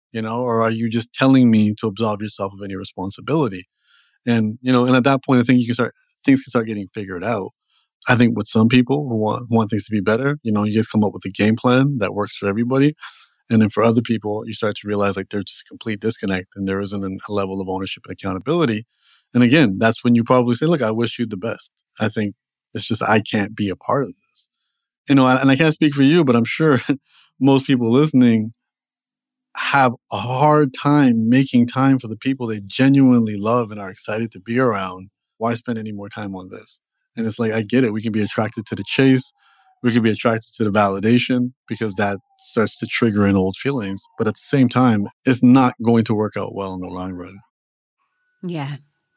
Or are you just telling me to absolve yourself of any responsibility? And, and at that point, I think things can start getting figured out. I think with some people who want things to be better, you just come up with a game plan that works for everybody. And then for other people, you start to realize like there's just a complete disconnect and there isn't a level of ownership and accountability. And again, that's when you probably say, look, I wish you the best. I think it's just, I can't be a part of this. And I can't speak for you, but I'm sure most people listening have a hard time making time for the people they genuinely love and are excited to be around. Why spend any more time on this? And it's like, I get it. We can be attracted to the chase. We can be attracted to the validation because that starts to trigger in old feelings. But at the same time, it's not going to work out well in the long run. Yeah.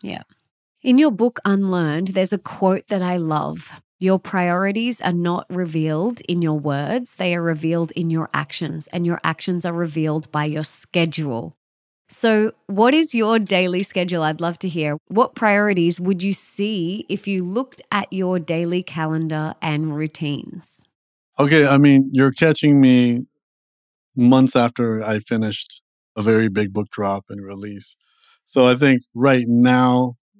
In your book, Unlearned, there's a quote that I love. Your priorities are not revealed in your words. They are revealed in your actions, and your actions are revealed by your schedule. So what is your daily schedule? I'd love to hear. What priorities would you see if you looked at your daily calendar and routines? Okay, I mean, you're catching me months after I finished a very big book drop and release. So I think right now,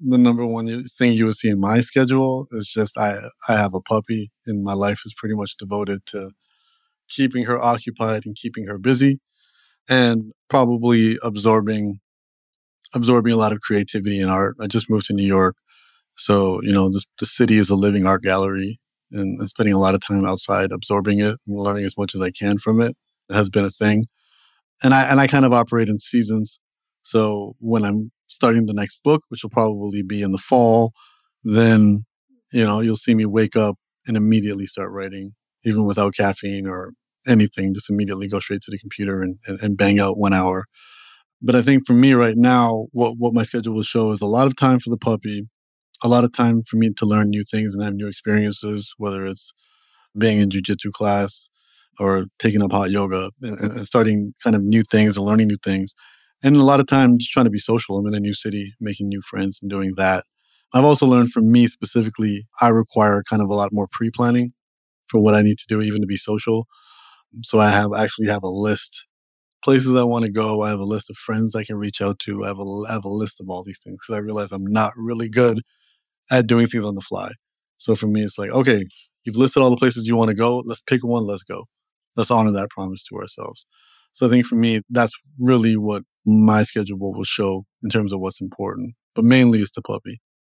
the number one thing you would see in my schedule is just I have a puppy, and my life is pretty much devoted to keeping her occupied and keeping her busy, and probably absorbing a lot of creativity and art. I just moved to New York, so the city is a living art gallery, and spending a lot of time outside absorbing it and learning as much as I can from it has been a thing. And I kind of operate in seasons. So when I'm starting the next book, which will probably be in the fall, then you'll see me wake up and immediately start writing, even without caffeine or anything. Just immediately go straight to the computer and bang out 1 hour. But I think for me right now, what my schedule will show is a lot of time for the puppy, a lot of time for me to learn new things and have new experiences, whether it's being in jujitsu class or taking up hot yoga and starting kind of new things and learning new things. And a lot of time just trying to be social. I'm in a new city, making new friends and doing that. I've also learned from me specifically, I require kind of a lot more pre-planning for what I need to do, even to be social. So I actually have a list, places I want to go. I have a list of friends I can reach out to. I have a list of all these things because I realize I'm not really good at doing things on the fly. So for me, it's like, okay, you've listed all the places you want to go. Let's pick one. Let's go. Let's honor that promise to ourselves. So I think for me, that's really what my schedule will show in terms of what's important. But mainly it's the puppy.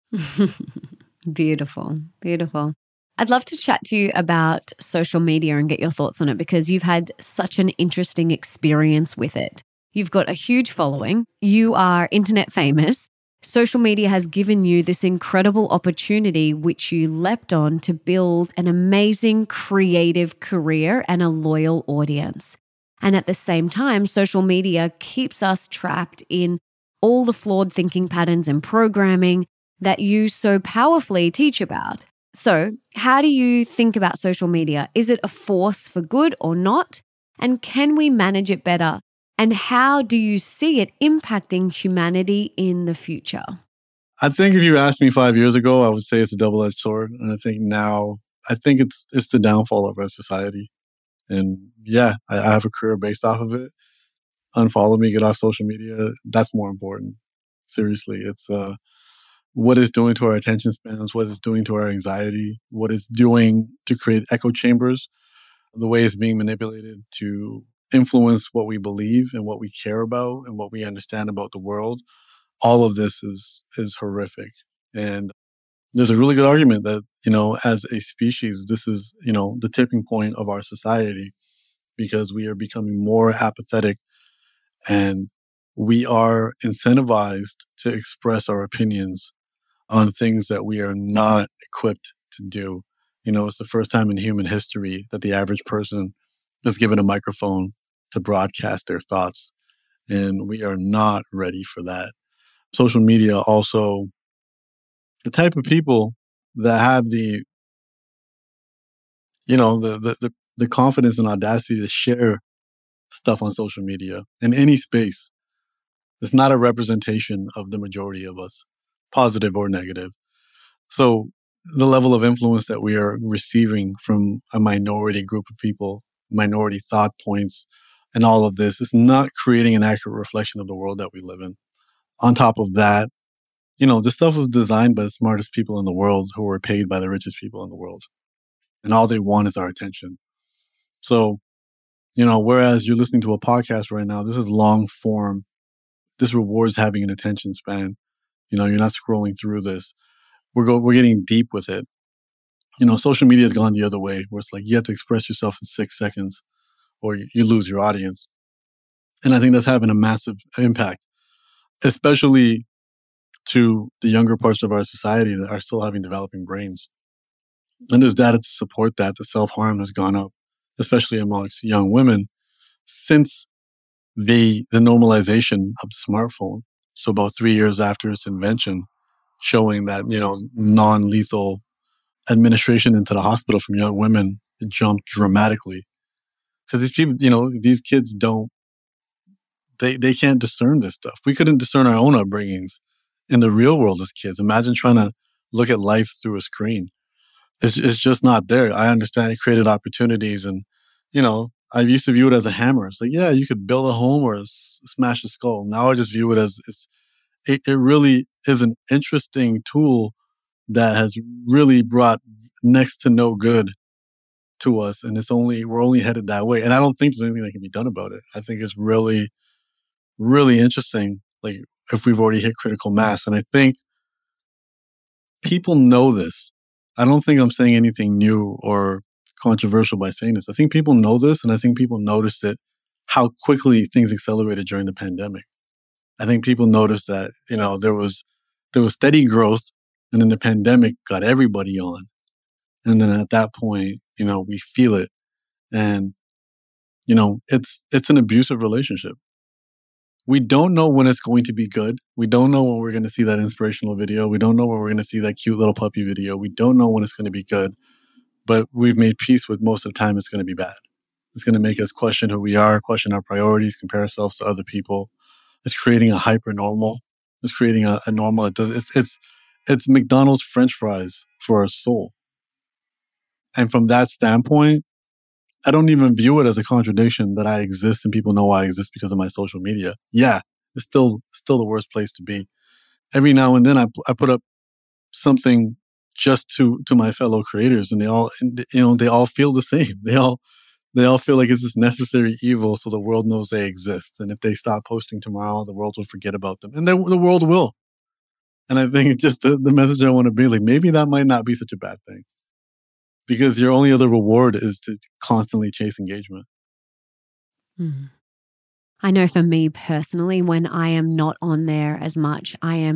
Beautiful. Beautiful. I'd love to chat to you about social media and get your thoughts on it because you've had such an interesting experience with it. You've got a huge following. You are internet famous. Social media has given you this incredible opportunity, which you leapt on to build an amazing creative career and a loyal audience. And at the same time, social media keeps us trapped in all the flawed thinking patterns and programming that you so powerfully teach about. So, how do you think about social media? Is it a force for good or not? And can we manage it better? And how do you see it impacting humanity in the future? I think if you asked me 5 years ago, I would say it's a double-edged sword. And I think now, it's the downfall of our society. And yeah, I have a career based off of it. Unfollow me, get off social media. That's more important. Seriously, it's what it's doing to our attention spans, what it's doing to our anxiety, what it's doing to create echo chambers, the way it's being manipulated to influence what we believe and what we care about and what we understand about the world. All of this is horrific. And there's a really good argument that, as a species, this is, the tipping point of our society because we are becoming more apathetic and we are incentivized to express our opinions on things that we are not equipped to do. It's the first time in human history that the average person is given a microphone to broadcast their thoughts. And we are not ready for that. Social media also, the type of people that have the confidence and audacity to share stuff on social media in any space, it's not a representation of the majority of us, positive or negative. So the level of influence that we are receiving from a minority group of people, minority thought points, and all of this is not creating an accurate reflection of the world that we live in. On top of that, this stuff was designed by the smartest people in the world who were paid by the richest people in the world. And all they want is our attention. So, whereas you're listening to a podcast right now, this is long form. This rewards having an attention span. You're not scrolling through this. We're getting deep with it. Social media has gone the other way, where it's like you have to express yourself in 6 seconds or you lose your audience. And I think that's having a massive impact, especially to the younger parts of our society that are still having developing brains. And there's data to support that the self-harm has gone up, especially amongst young women, since the normalization of the smartphone. So about 3 years after its invention, showing that, non-lethal administration into the hospital from young women jumped dramatically. Because these people, these kids they can't discern this stuff. We couldn't discern our own upbringings in the real world as kids. Imagine trying to look at life through a screen. It's just not there. I understand it created opportunities and, I used to view it as a hammer. It's like, yeah, you could build a home or smash a skull. Now I just view it as it really is an interesting tool that has really brought next to no good to us. And we're only headed that way. And I don't think there's anything that can be done about it. I think it's really, really interesting. Like if we've already hit critical mass. And I think people know this. I don't think I'm saying anything new or controversial by saying this. I think people know this, and I think people noticed it, how quickly things accelerated during the pandemic. I think people noticed that, there was steady growth, and then the pandemic got everybody on. And then at that point, we feel it. And, it's an abusive relationship. We don't know when it's going to be good. We don't know when we're going to see that inspirational video. We don't know when we're going to see that cute little puppy video. We don't know when it's going to be good, but we've made peace with most of the time it's going to be bad. It's going to make us question who we are, question our priorities, compare ourselves to other people. It's creating a hyper normal. It's creating a normal. It's McDonald's French fries for our soul. And from that standpoint, I don't even view it as a contradiction that I exist and people know I exist because of my social media. Yeah, it's still the worst place to be. Every now and then I put up something just to my fellow creators, and they all feel the same. They all feel like it's this necessary evil so the world knows they exist. And if they stop posting tomorrow, the world will forget about them. And the world will. And I think just the message I want to be like, maybe that might not be such a bad thing. Because your only other reward is to constantly chase engagement. Mm. I know for me personally, when I am not on there as much, I am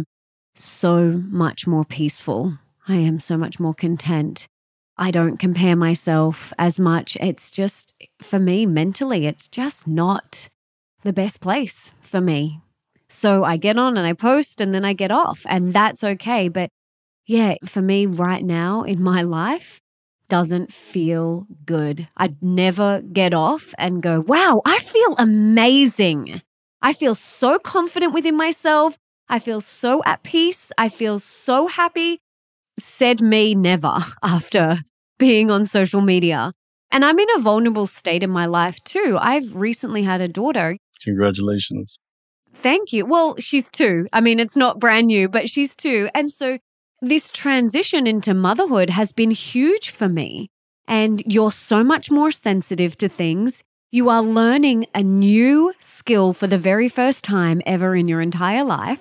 so much more peaceful. I am so much more content. I don't compare myself as much. It's just, for me, mentally, it's just not the best place for me. So I get on and I post and then I get off, and that's okay. But yeah, for me right now in my life, doesn't feel good. I'd never get off and go, wow, I feel amazing. I feel so confident within myself. I feel so at peace. I feel so happy. Said me never after being on social media. And I'm in a vulnerable state in my life too. I've recently had a daughter. Congratulations. Thank you. Well, she's 2. I mean, it's not brand new, but she's 2. And so this transition into motherhood has been huge for me. And you're so much more sensitive to things. You are learning a new skill for the very first time ever in your entire life.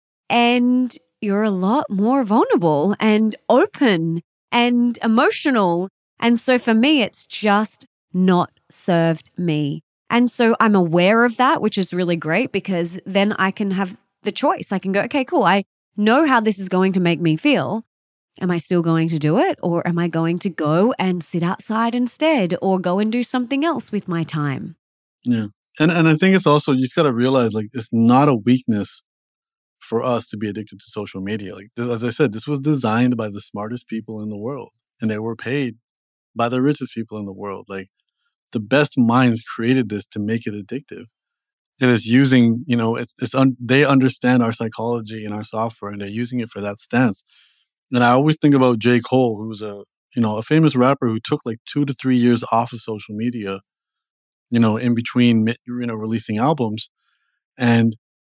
And you're a lot more vulnerable and open and emotional. And so for me, it's just not served me. And so I'm aware of that, which is really great because then I can have the choice. I can go, okay, cool. I know how this is going to make me feel. Am I still going to do it? Or am I going to go and sit outside instead or go and do something else with my time? Yeah. And I think it's also, you just got to realize like it's not a weakness for us to be addicted to social media. Like, as I said, this was designed by the smartest people in the world and they were paid by the richest people in the world. Like the best minds created this to make it addictive. And it's using, they understand our psychology and our software and they're using it for that stance. And I always think about J. Cole, who's a famous rapper who took like 2 to 3 years off of social media, in between, releasing albums. And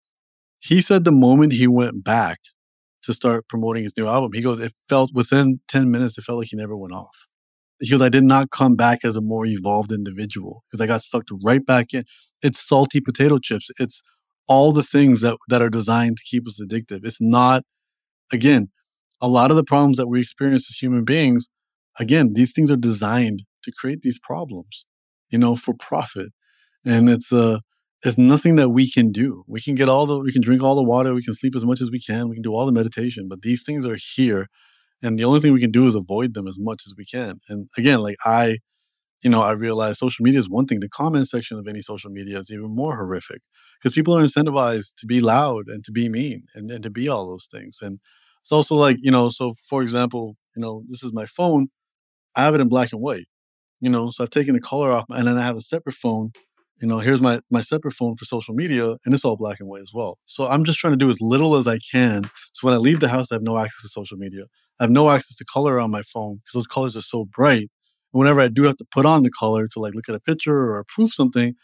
he said the moment he went back to start promoting his new album, he goes, it felt within 10 minutes, it felt like he never went off. He goes, I did not come back as a more evolved individual because I got sucked right back in. It's salty potato chips. It's all the things that are designed to keep us addictive. It's not, again, a lot of the problems that we experience as human beings, again, these things are designed to create these problems, for profit. And it's nothing that we can do. We can we can drink all the water, we can sleep as much as we can do all the meditation, but these things are here. And the only thing we can do is avoid them as much as we can. And again, like I realize social media is one thing. The comment section of any social media is even more horrific because people are incentivized to be loud and to be mean and to be all those things. And it's also like, so for example, this is my phone. I have it in black and white, so I've taken the color off and then I have a separate phone. Here's my separate phone for social media and it's all black and white as well. So I'm just trying to do as little as I can. So when I leave the house, I have no access to social media. I have no access to color on my phone because those colors are so bright. And whenever I do have to put on the color to like look at a picture or approve something,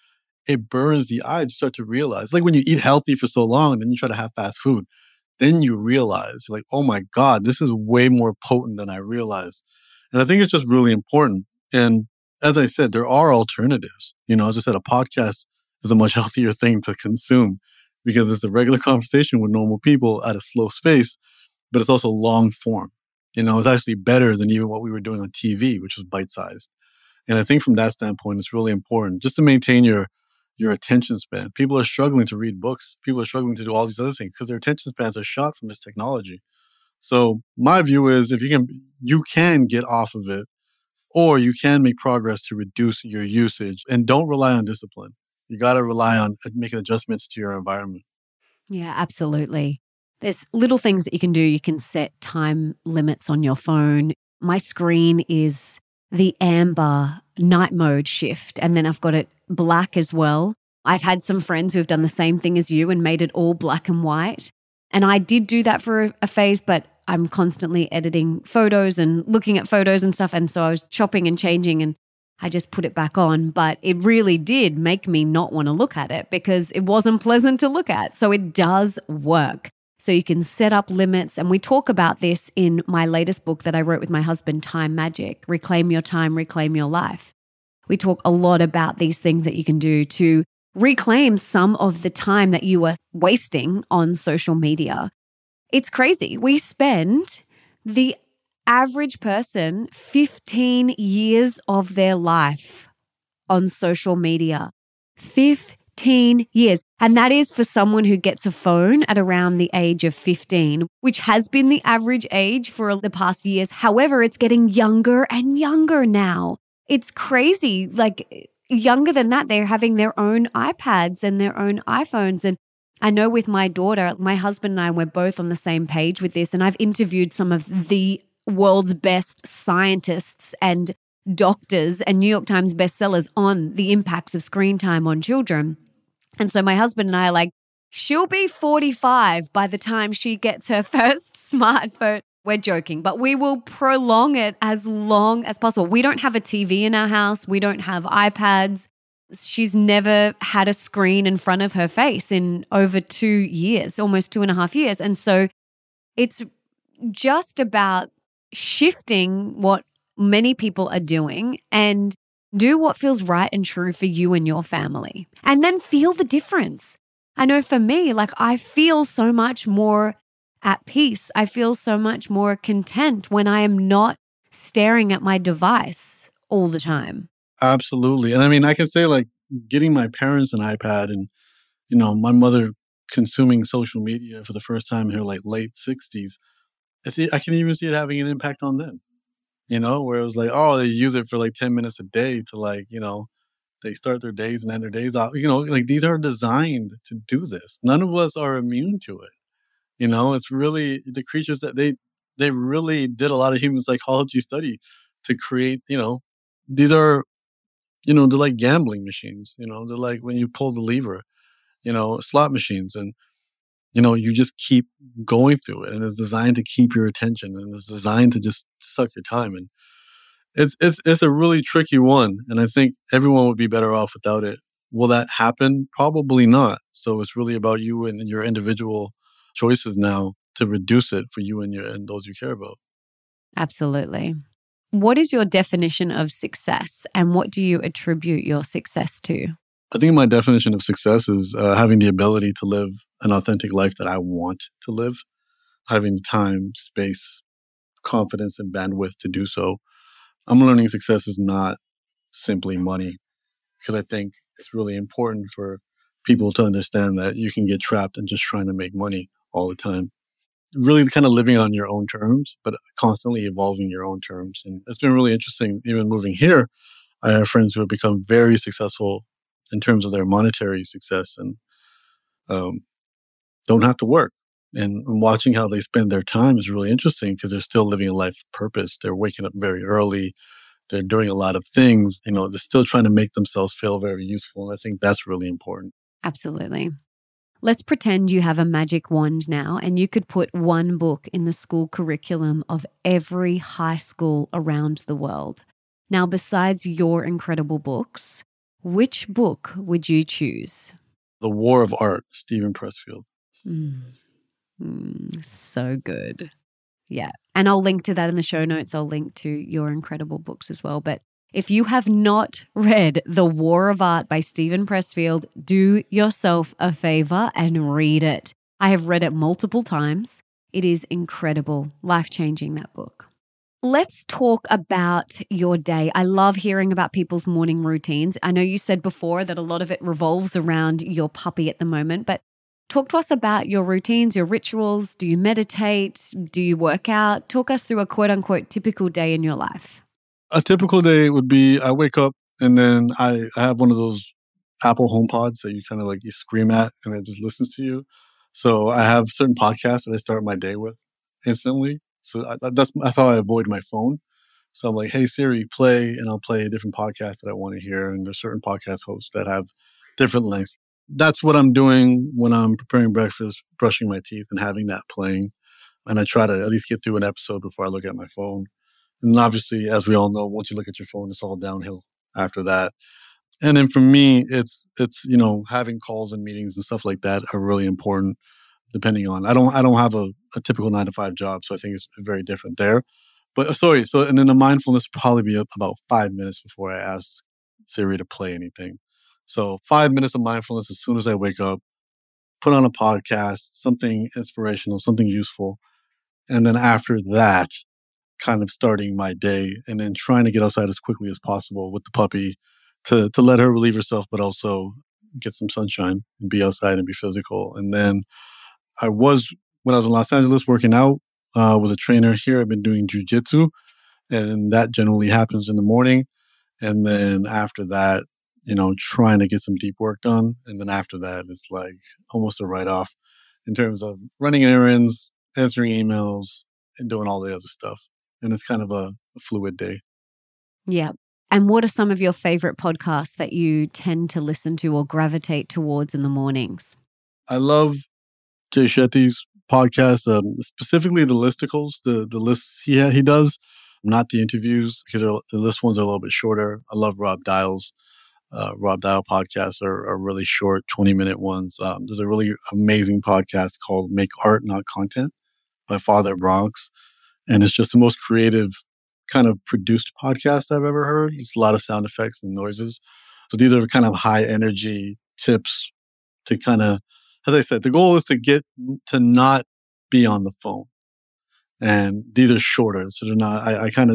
it burns the eye. You start to realize, like when you eat healthy for so long and then you try to have fast food, then you realize, you're like, oh my God, this is way more potent than I realized. And I think it's just really important. And as I said, there are alternatives. As I said, a podcast is a much healthier thing to consume because it's a regular conversation with normal people at a slow space, but it's also long form. It's actually better than even what we were doing on TV, which was bite sized. And I think from that standpoint, it's really important just to maintain your attention span. People are struggling to read books. People are struggling to do all these other things because their attention spans are shot from this technology. So my view is if you can get off of it, or you can make progress to reduce your usage, and don't rely on discipline. You got to rely on making adjustments to your environment. Yeah, absolutely. There's little things that you can do. You can set time limits on your phone. My screen is the amber night mode shift, and then I've got it black as well. I've had some friends who have done the same thing as you and made it all black and white. And I did do that for a phase, but I'm constantly editing photos and looking at photos and stuff. And so I was chopping and changing and I just put it back on. But it really did make me not want to look at it because it wasn't pleasant to look at. So it does work. So you can set up limits. And we talk about this in my latest book that I wrote with my husband, Time Magic, Reclaim Your Time, Reclaim Your Life. We talk a lot about these things that you can do to reclaim some of the time that you were wasting on social media. It's crazy. We spend, the average person, 15 years of their life on social media. 15 years. And that is for someone who gets a phone at around the age of 15, which has been the average age for the past years. However, it's getting younger and younger now. It's crazy. Like younger than that, they're having their own iPads and their own iPhones. And I know with my daughter, my husband and I were both on the same page with this. And I've interviewed some of the world's best scientists and doctors and New York Times bestsellers on the impacts of screen time on children. And so my husband and I are like, she'll be 45 by the time she gets her first smartphone. We're joking, but we will prolong it as long as possible. We don't have a TV in our house. We don't have iPads. She's never had a screen in front of her face in over 2 years, almost 2.5 years. And so it's just about shifting what many people are doing and do what feels right and true for you and your family. And then feel the difference. I know for me, like I feel so much more at peace. I feel so much more content when I am not staring at my device all the time. Absolutely. And I mean, I can say like getting my parents an iPad and, my mother consuming social media for the first time in her like late 60s. I can even see it having an impact on them, where it was like, oh, they use it for like 10 minutes a day to like, they start their days and end their days off. Like these are designed to do this. None of us are immune to it. It's really the creatures that they really did a lot of human psychology study to create, these are, they're like gambling machines, they're like when you pull the lever, slot machines and, you just keep going through it and it's designed to keep your attention and it's designed to just suck your time. And it's a really tricky one. And I think everyone would be better off without it. Will that happen? Probably not. So it's really about you and your individual choices now to reduce it for you and those you care about. Absolutely. What is your definition of success and what do you attribute your success to? I think my definition of success is having the ability to live an authentic life that I want to live, having the time, space, confidence, and bandwidth to do so. I'm learning success is not simply money because I think it's really important for people to understand that you can get trapped in just trying to make money all the time. Really kind of living on your own terms, but constantly evolving your own terms. And it's been really interesting. Even moving here, I have friends who have become very successful in terms of their monetary success and don't have to work. And watching how they spend their time is really interesting because they're still living a life of purpose. They're waking up very early. They're doing a lot of things. They're still trying to make themselves feel very useful. And I think that's really important. Absolutely. Let's pretend you have a magic wand now and you could put one book in the school curriculum of every high school around the world. Now, besides your incredible books, Which book would you choose? The War of Art, Stephen Pressfield. So good. Yeah. And I'll link to that in the show notes. I'll link to your incredible books as well. But if you have not read The War of Art by Stephen Pressfield, do yourself a favor and read it. I have read it multiple times. It is incredible, life-changing, that book. Let's talk about your day. I love hearing about people's morning routines. I know you said before that a lot of it revolves around your puppy at the moment, but talk to us about your routines, your rituals. Do you meditate? Do you work out? Talk us through a quote-unquote typical day in your life. A typical day would be I wake up and then I have one of those Apple HomePods that you kind of like you scream at and it just listens to you. So I have certain podcasts that I start my day with instantly. So that's how I avoid my phone. So I'm like, hey Siri, play, and I'll play a different podcast that I want to hear. And there's certain podcast hosts that have different lengths. That's what I'm doing when I'm preparing breakfast, brushing my teeth, and having that playing. And I try to at least get through an episode before I look at my phone. And obviously, as we all know, once you look at your phone, it's all downhill after that. And then for me, it's having calls and meetings and stuff like that are really important. Depending on, I don't have a typical 9-to-5 job, so I think it's very different there. But and then the mindfulness would probably be about 5 minutes before I ask Siri to play anything. So 5 minutes of mindfulness as soon as I wake up, put on a podcast, something inspirational, something useful, and then after that, kind of starting my day and then trying to get outside as quickly as possible with the puppy to let her relieve herself, but also get some sunshine and be outside and be physical. And then when I was in Los Angeles working out with a trainer here, I've been doing jujitsu, and that generally happens in the morning. And then after that, trying to get some deep work done. And then after that, it's like almost a write-off in terms of running errands, answering emails, and doing all the other stuff. And it's kind of a fluid day. Yeah. And what are some of your favorite podcasts that you tend to listen to or gravitate towards in the mornings? I love Jay Shetty's podcast, specifically the listicles, the lists he does, not the interviews, because the list ones are a little bit shorter. I love Rob Dial's. Rob Dial podcasts are really short, 20-minute ones. There's a really amazing podcast called Make Art, Not Content by Father Bronx. And it's just the most creative kind of produced podcast I've ever heard. It's a lot of sound effects and noises. So these are kind of high energy tips to kind of, as I said, the goal is to get to not be on the phone. And these are shorter. So they're not,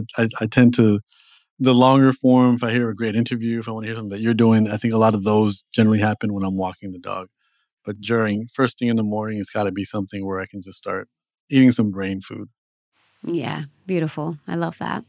I tend to, the longer form, if I hear a great interview, if I want to hear something that you're doing, I think a lot of those generally happen when I'm walking the dog. But first thing in the morning, it's got to be something where I can just start eating some brain food. Yeah, beautiful. I love that.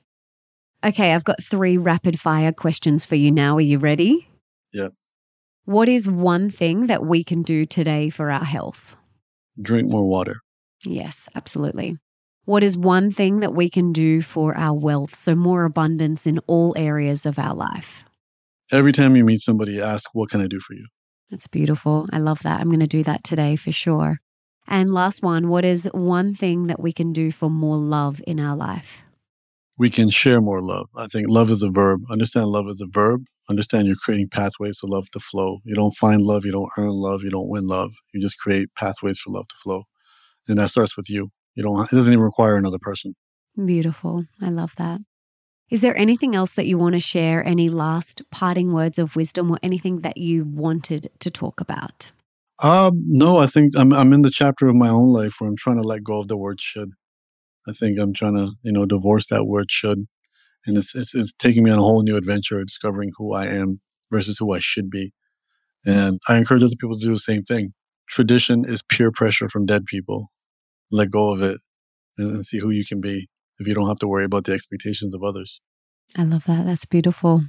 Okay, I've got 3 rapid fire questions for you now. Are you ready? Yeah. What is one thing that we can do today for our health? Drink more water. Yes, absolutely. What is one thing that we can do for our wealth, so more abundance in all areas of our life? Every time you meet somebody, ask, what can I do for you? That's beautiful. I love that. I'm going to do that today for sure. And last one, what is one thing that we can do for more love in our life? We can share more love. I think love is a verb. Understand love is a verb. Understand you're creating pathways for love to flow. You don't find love. You don't earn love. You don't win love. You just create pathways for love to flow. And that starts with you. It doesn't even require another person. Beautiful. I love that. Is there anything else that you want to share? Any last parting words of wisdom or anything that you wanted to talk about? No, I think I'm in the chapter of my own life where I'm trying to let go of the word should. I think I'm trying to, divorce that word should. And it's taking me on a whole new adventure of discovering who I am versus who I should be. And I encourage other people to do the same thing. Tradition is peer pressure from dead people. Let go of it and see who you can be if you don't have to worry about the expectations of others. I love that. That's beautiful.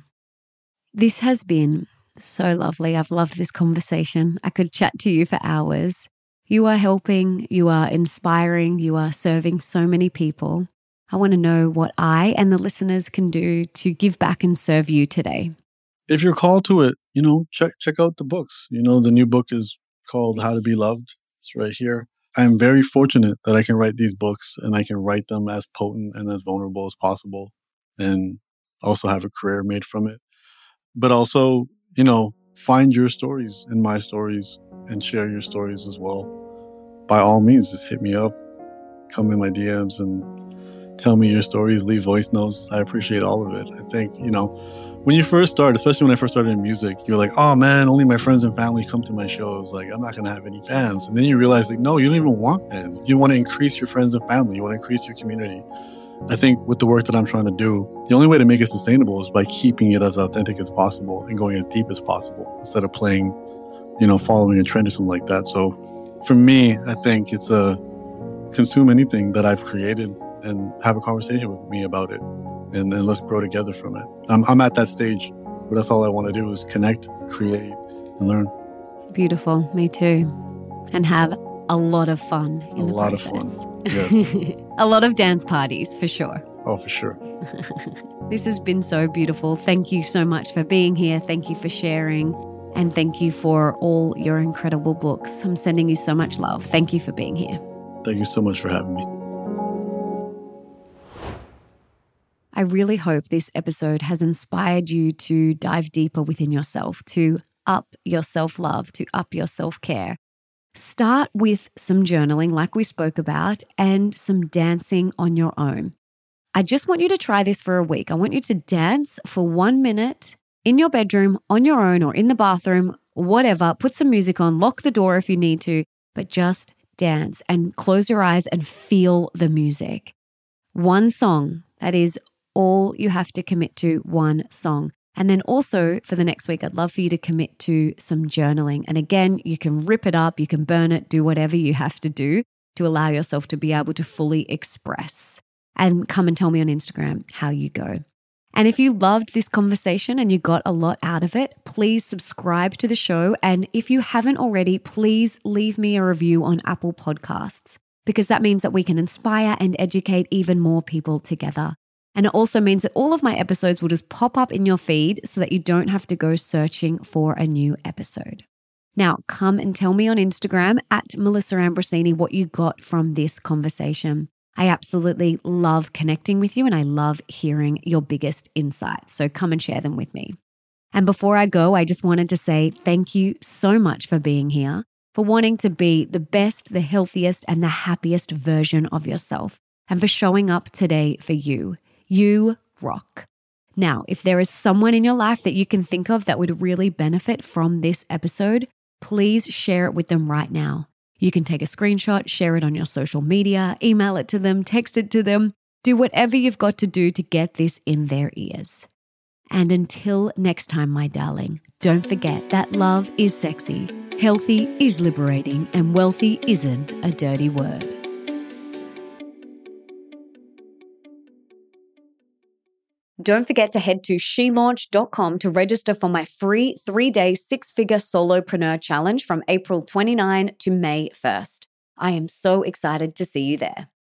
This has been so lovely. I've loved this conversation. I could chat to you for hours. You are helping, you are inspiring, you are serving so many people. I want to know what I and the listeners can do to give back and serve you today. If you're called to it, check out the books. The new book is called How to Be Loved. It's right here. I'm very fortunate that I can write these books and I can write them as potent and as vulnerable as possible and also have a career made from it. But also, find your stories in my stories and share your stories as well. By all means, just hit me up, come in my DMs and tell me your stories, leave voice notes. I appreciate all of it. I think, when you first start, especially when I first started in music, you're like, oh man, only my friends and family come to my shows. Like, I'm not going to have any fans. And then you realize, like, no, you don't even want fans. You want to increase your friends and family. You want to increase your community. I think with the work that I'm trying to do, the only way to make it sustainable is by keeping it as authentic as possible and going as deep as possible instead of playing, following a trend or something like that. So for me, I think it's consume anything that I've created and have a conversation with me about it. And then let's grow together from it. I'm at that stage where that's all I want to do is connect, create, and learn. Beautiful. Me too. And have a lot of fun in the process. A lot of fun. Yes. A lot of dance parties, for sure. Oh, for sure. This has been so beautiful. Thank you so much for being here. Thank you for sharing. And thank you for all your incredible books. I'm sending you so much love. Thank you for being here. Thank you so much for having me. I really hope this episode has inspired you to dive deeper within yourself, to up your self-love, to up your self-care. Start with some journaling like we spoke about and some dancing on your own. I just want you to try this for a week. I want you to dance for 1 minute in your bedroom, on your own or in the bathroom, whatever. Put some music on, lock the door if you need to, but just dance and close your eyes and feel the music. One song, that is all you have to commit to, one song. And then also for the next week, I'd love for you to commit to some journaling. And again, you can rip it up, you can burn it, do whatever you have to do to allow yourself to be able to fully express. And come and tell me on Instagram how you go. And if you loved this conversation and you got a lot out of it, please subscribe to the show. And if you haven't already, please leave me a review on Apple Podcasts, because that means that we can inspire and educate even more people together. And it also means that all of my episodes will just pop up in your feed so that you don't have to go searching for a new episode. Now, come and tell me on Instagram at Melissa Ambrosini what you got from this conversation. I absolutely love connecting with you and I love hearing your biggest insights. So come and share them with me. And before I go, I just wanted to say thank you so much for being here, for wanting to be the best, the healthiest, and the happiest version of yourself, and for showing up today for you. You rock. Now, if there is someone in your life that you can think of that would really benefit from this episode, please share it with them right now. You can take a screenshot, share it on your social media, email it to them, text it to them, do whatever you've got to do to get this in their ears. And until next time, my darling, don't forget that love is sexy, healthy is liberating, and wealthy isn't a dirty word. Don't forget to head to shelaunch.com to register for my free 3-day 6-figure solopreneur challenge from April 29 to May 1st. I am so excited to see you there.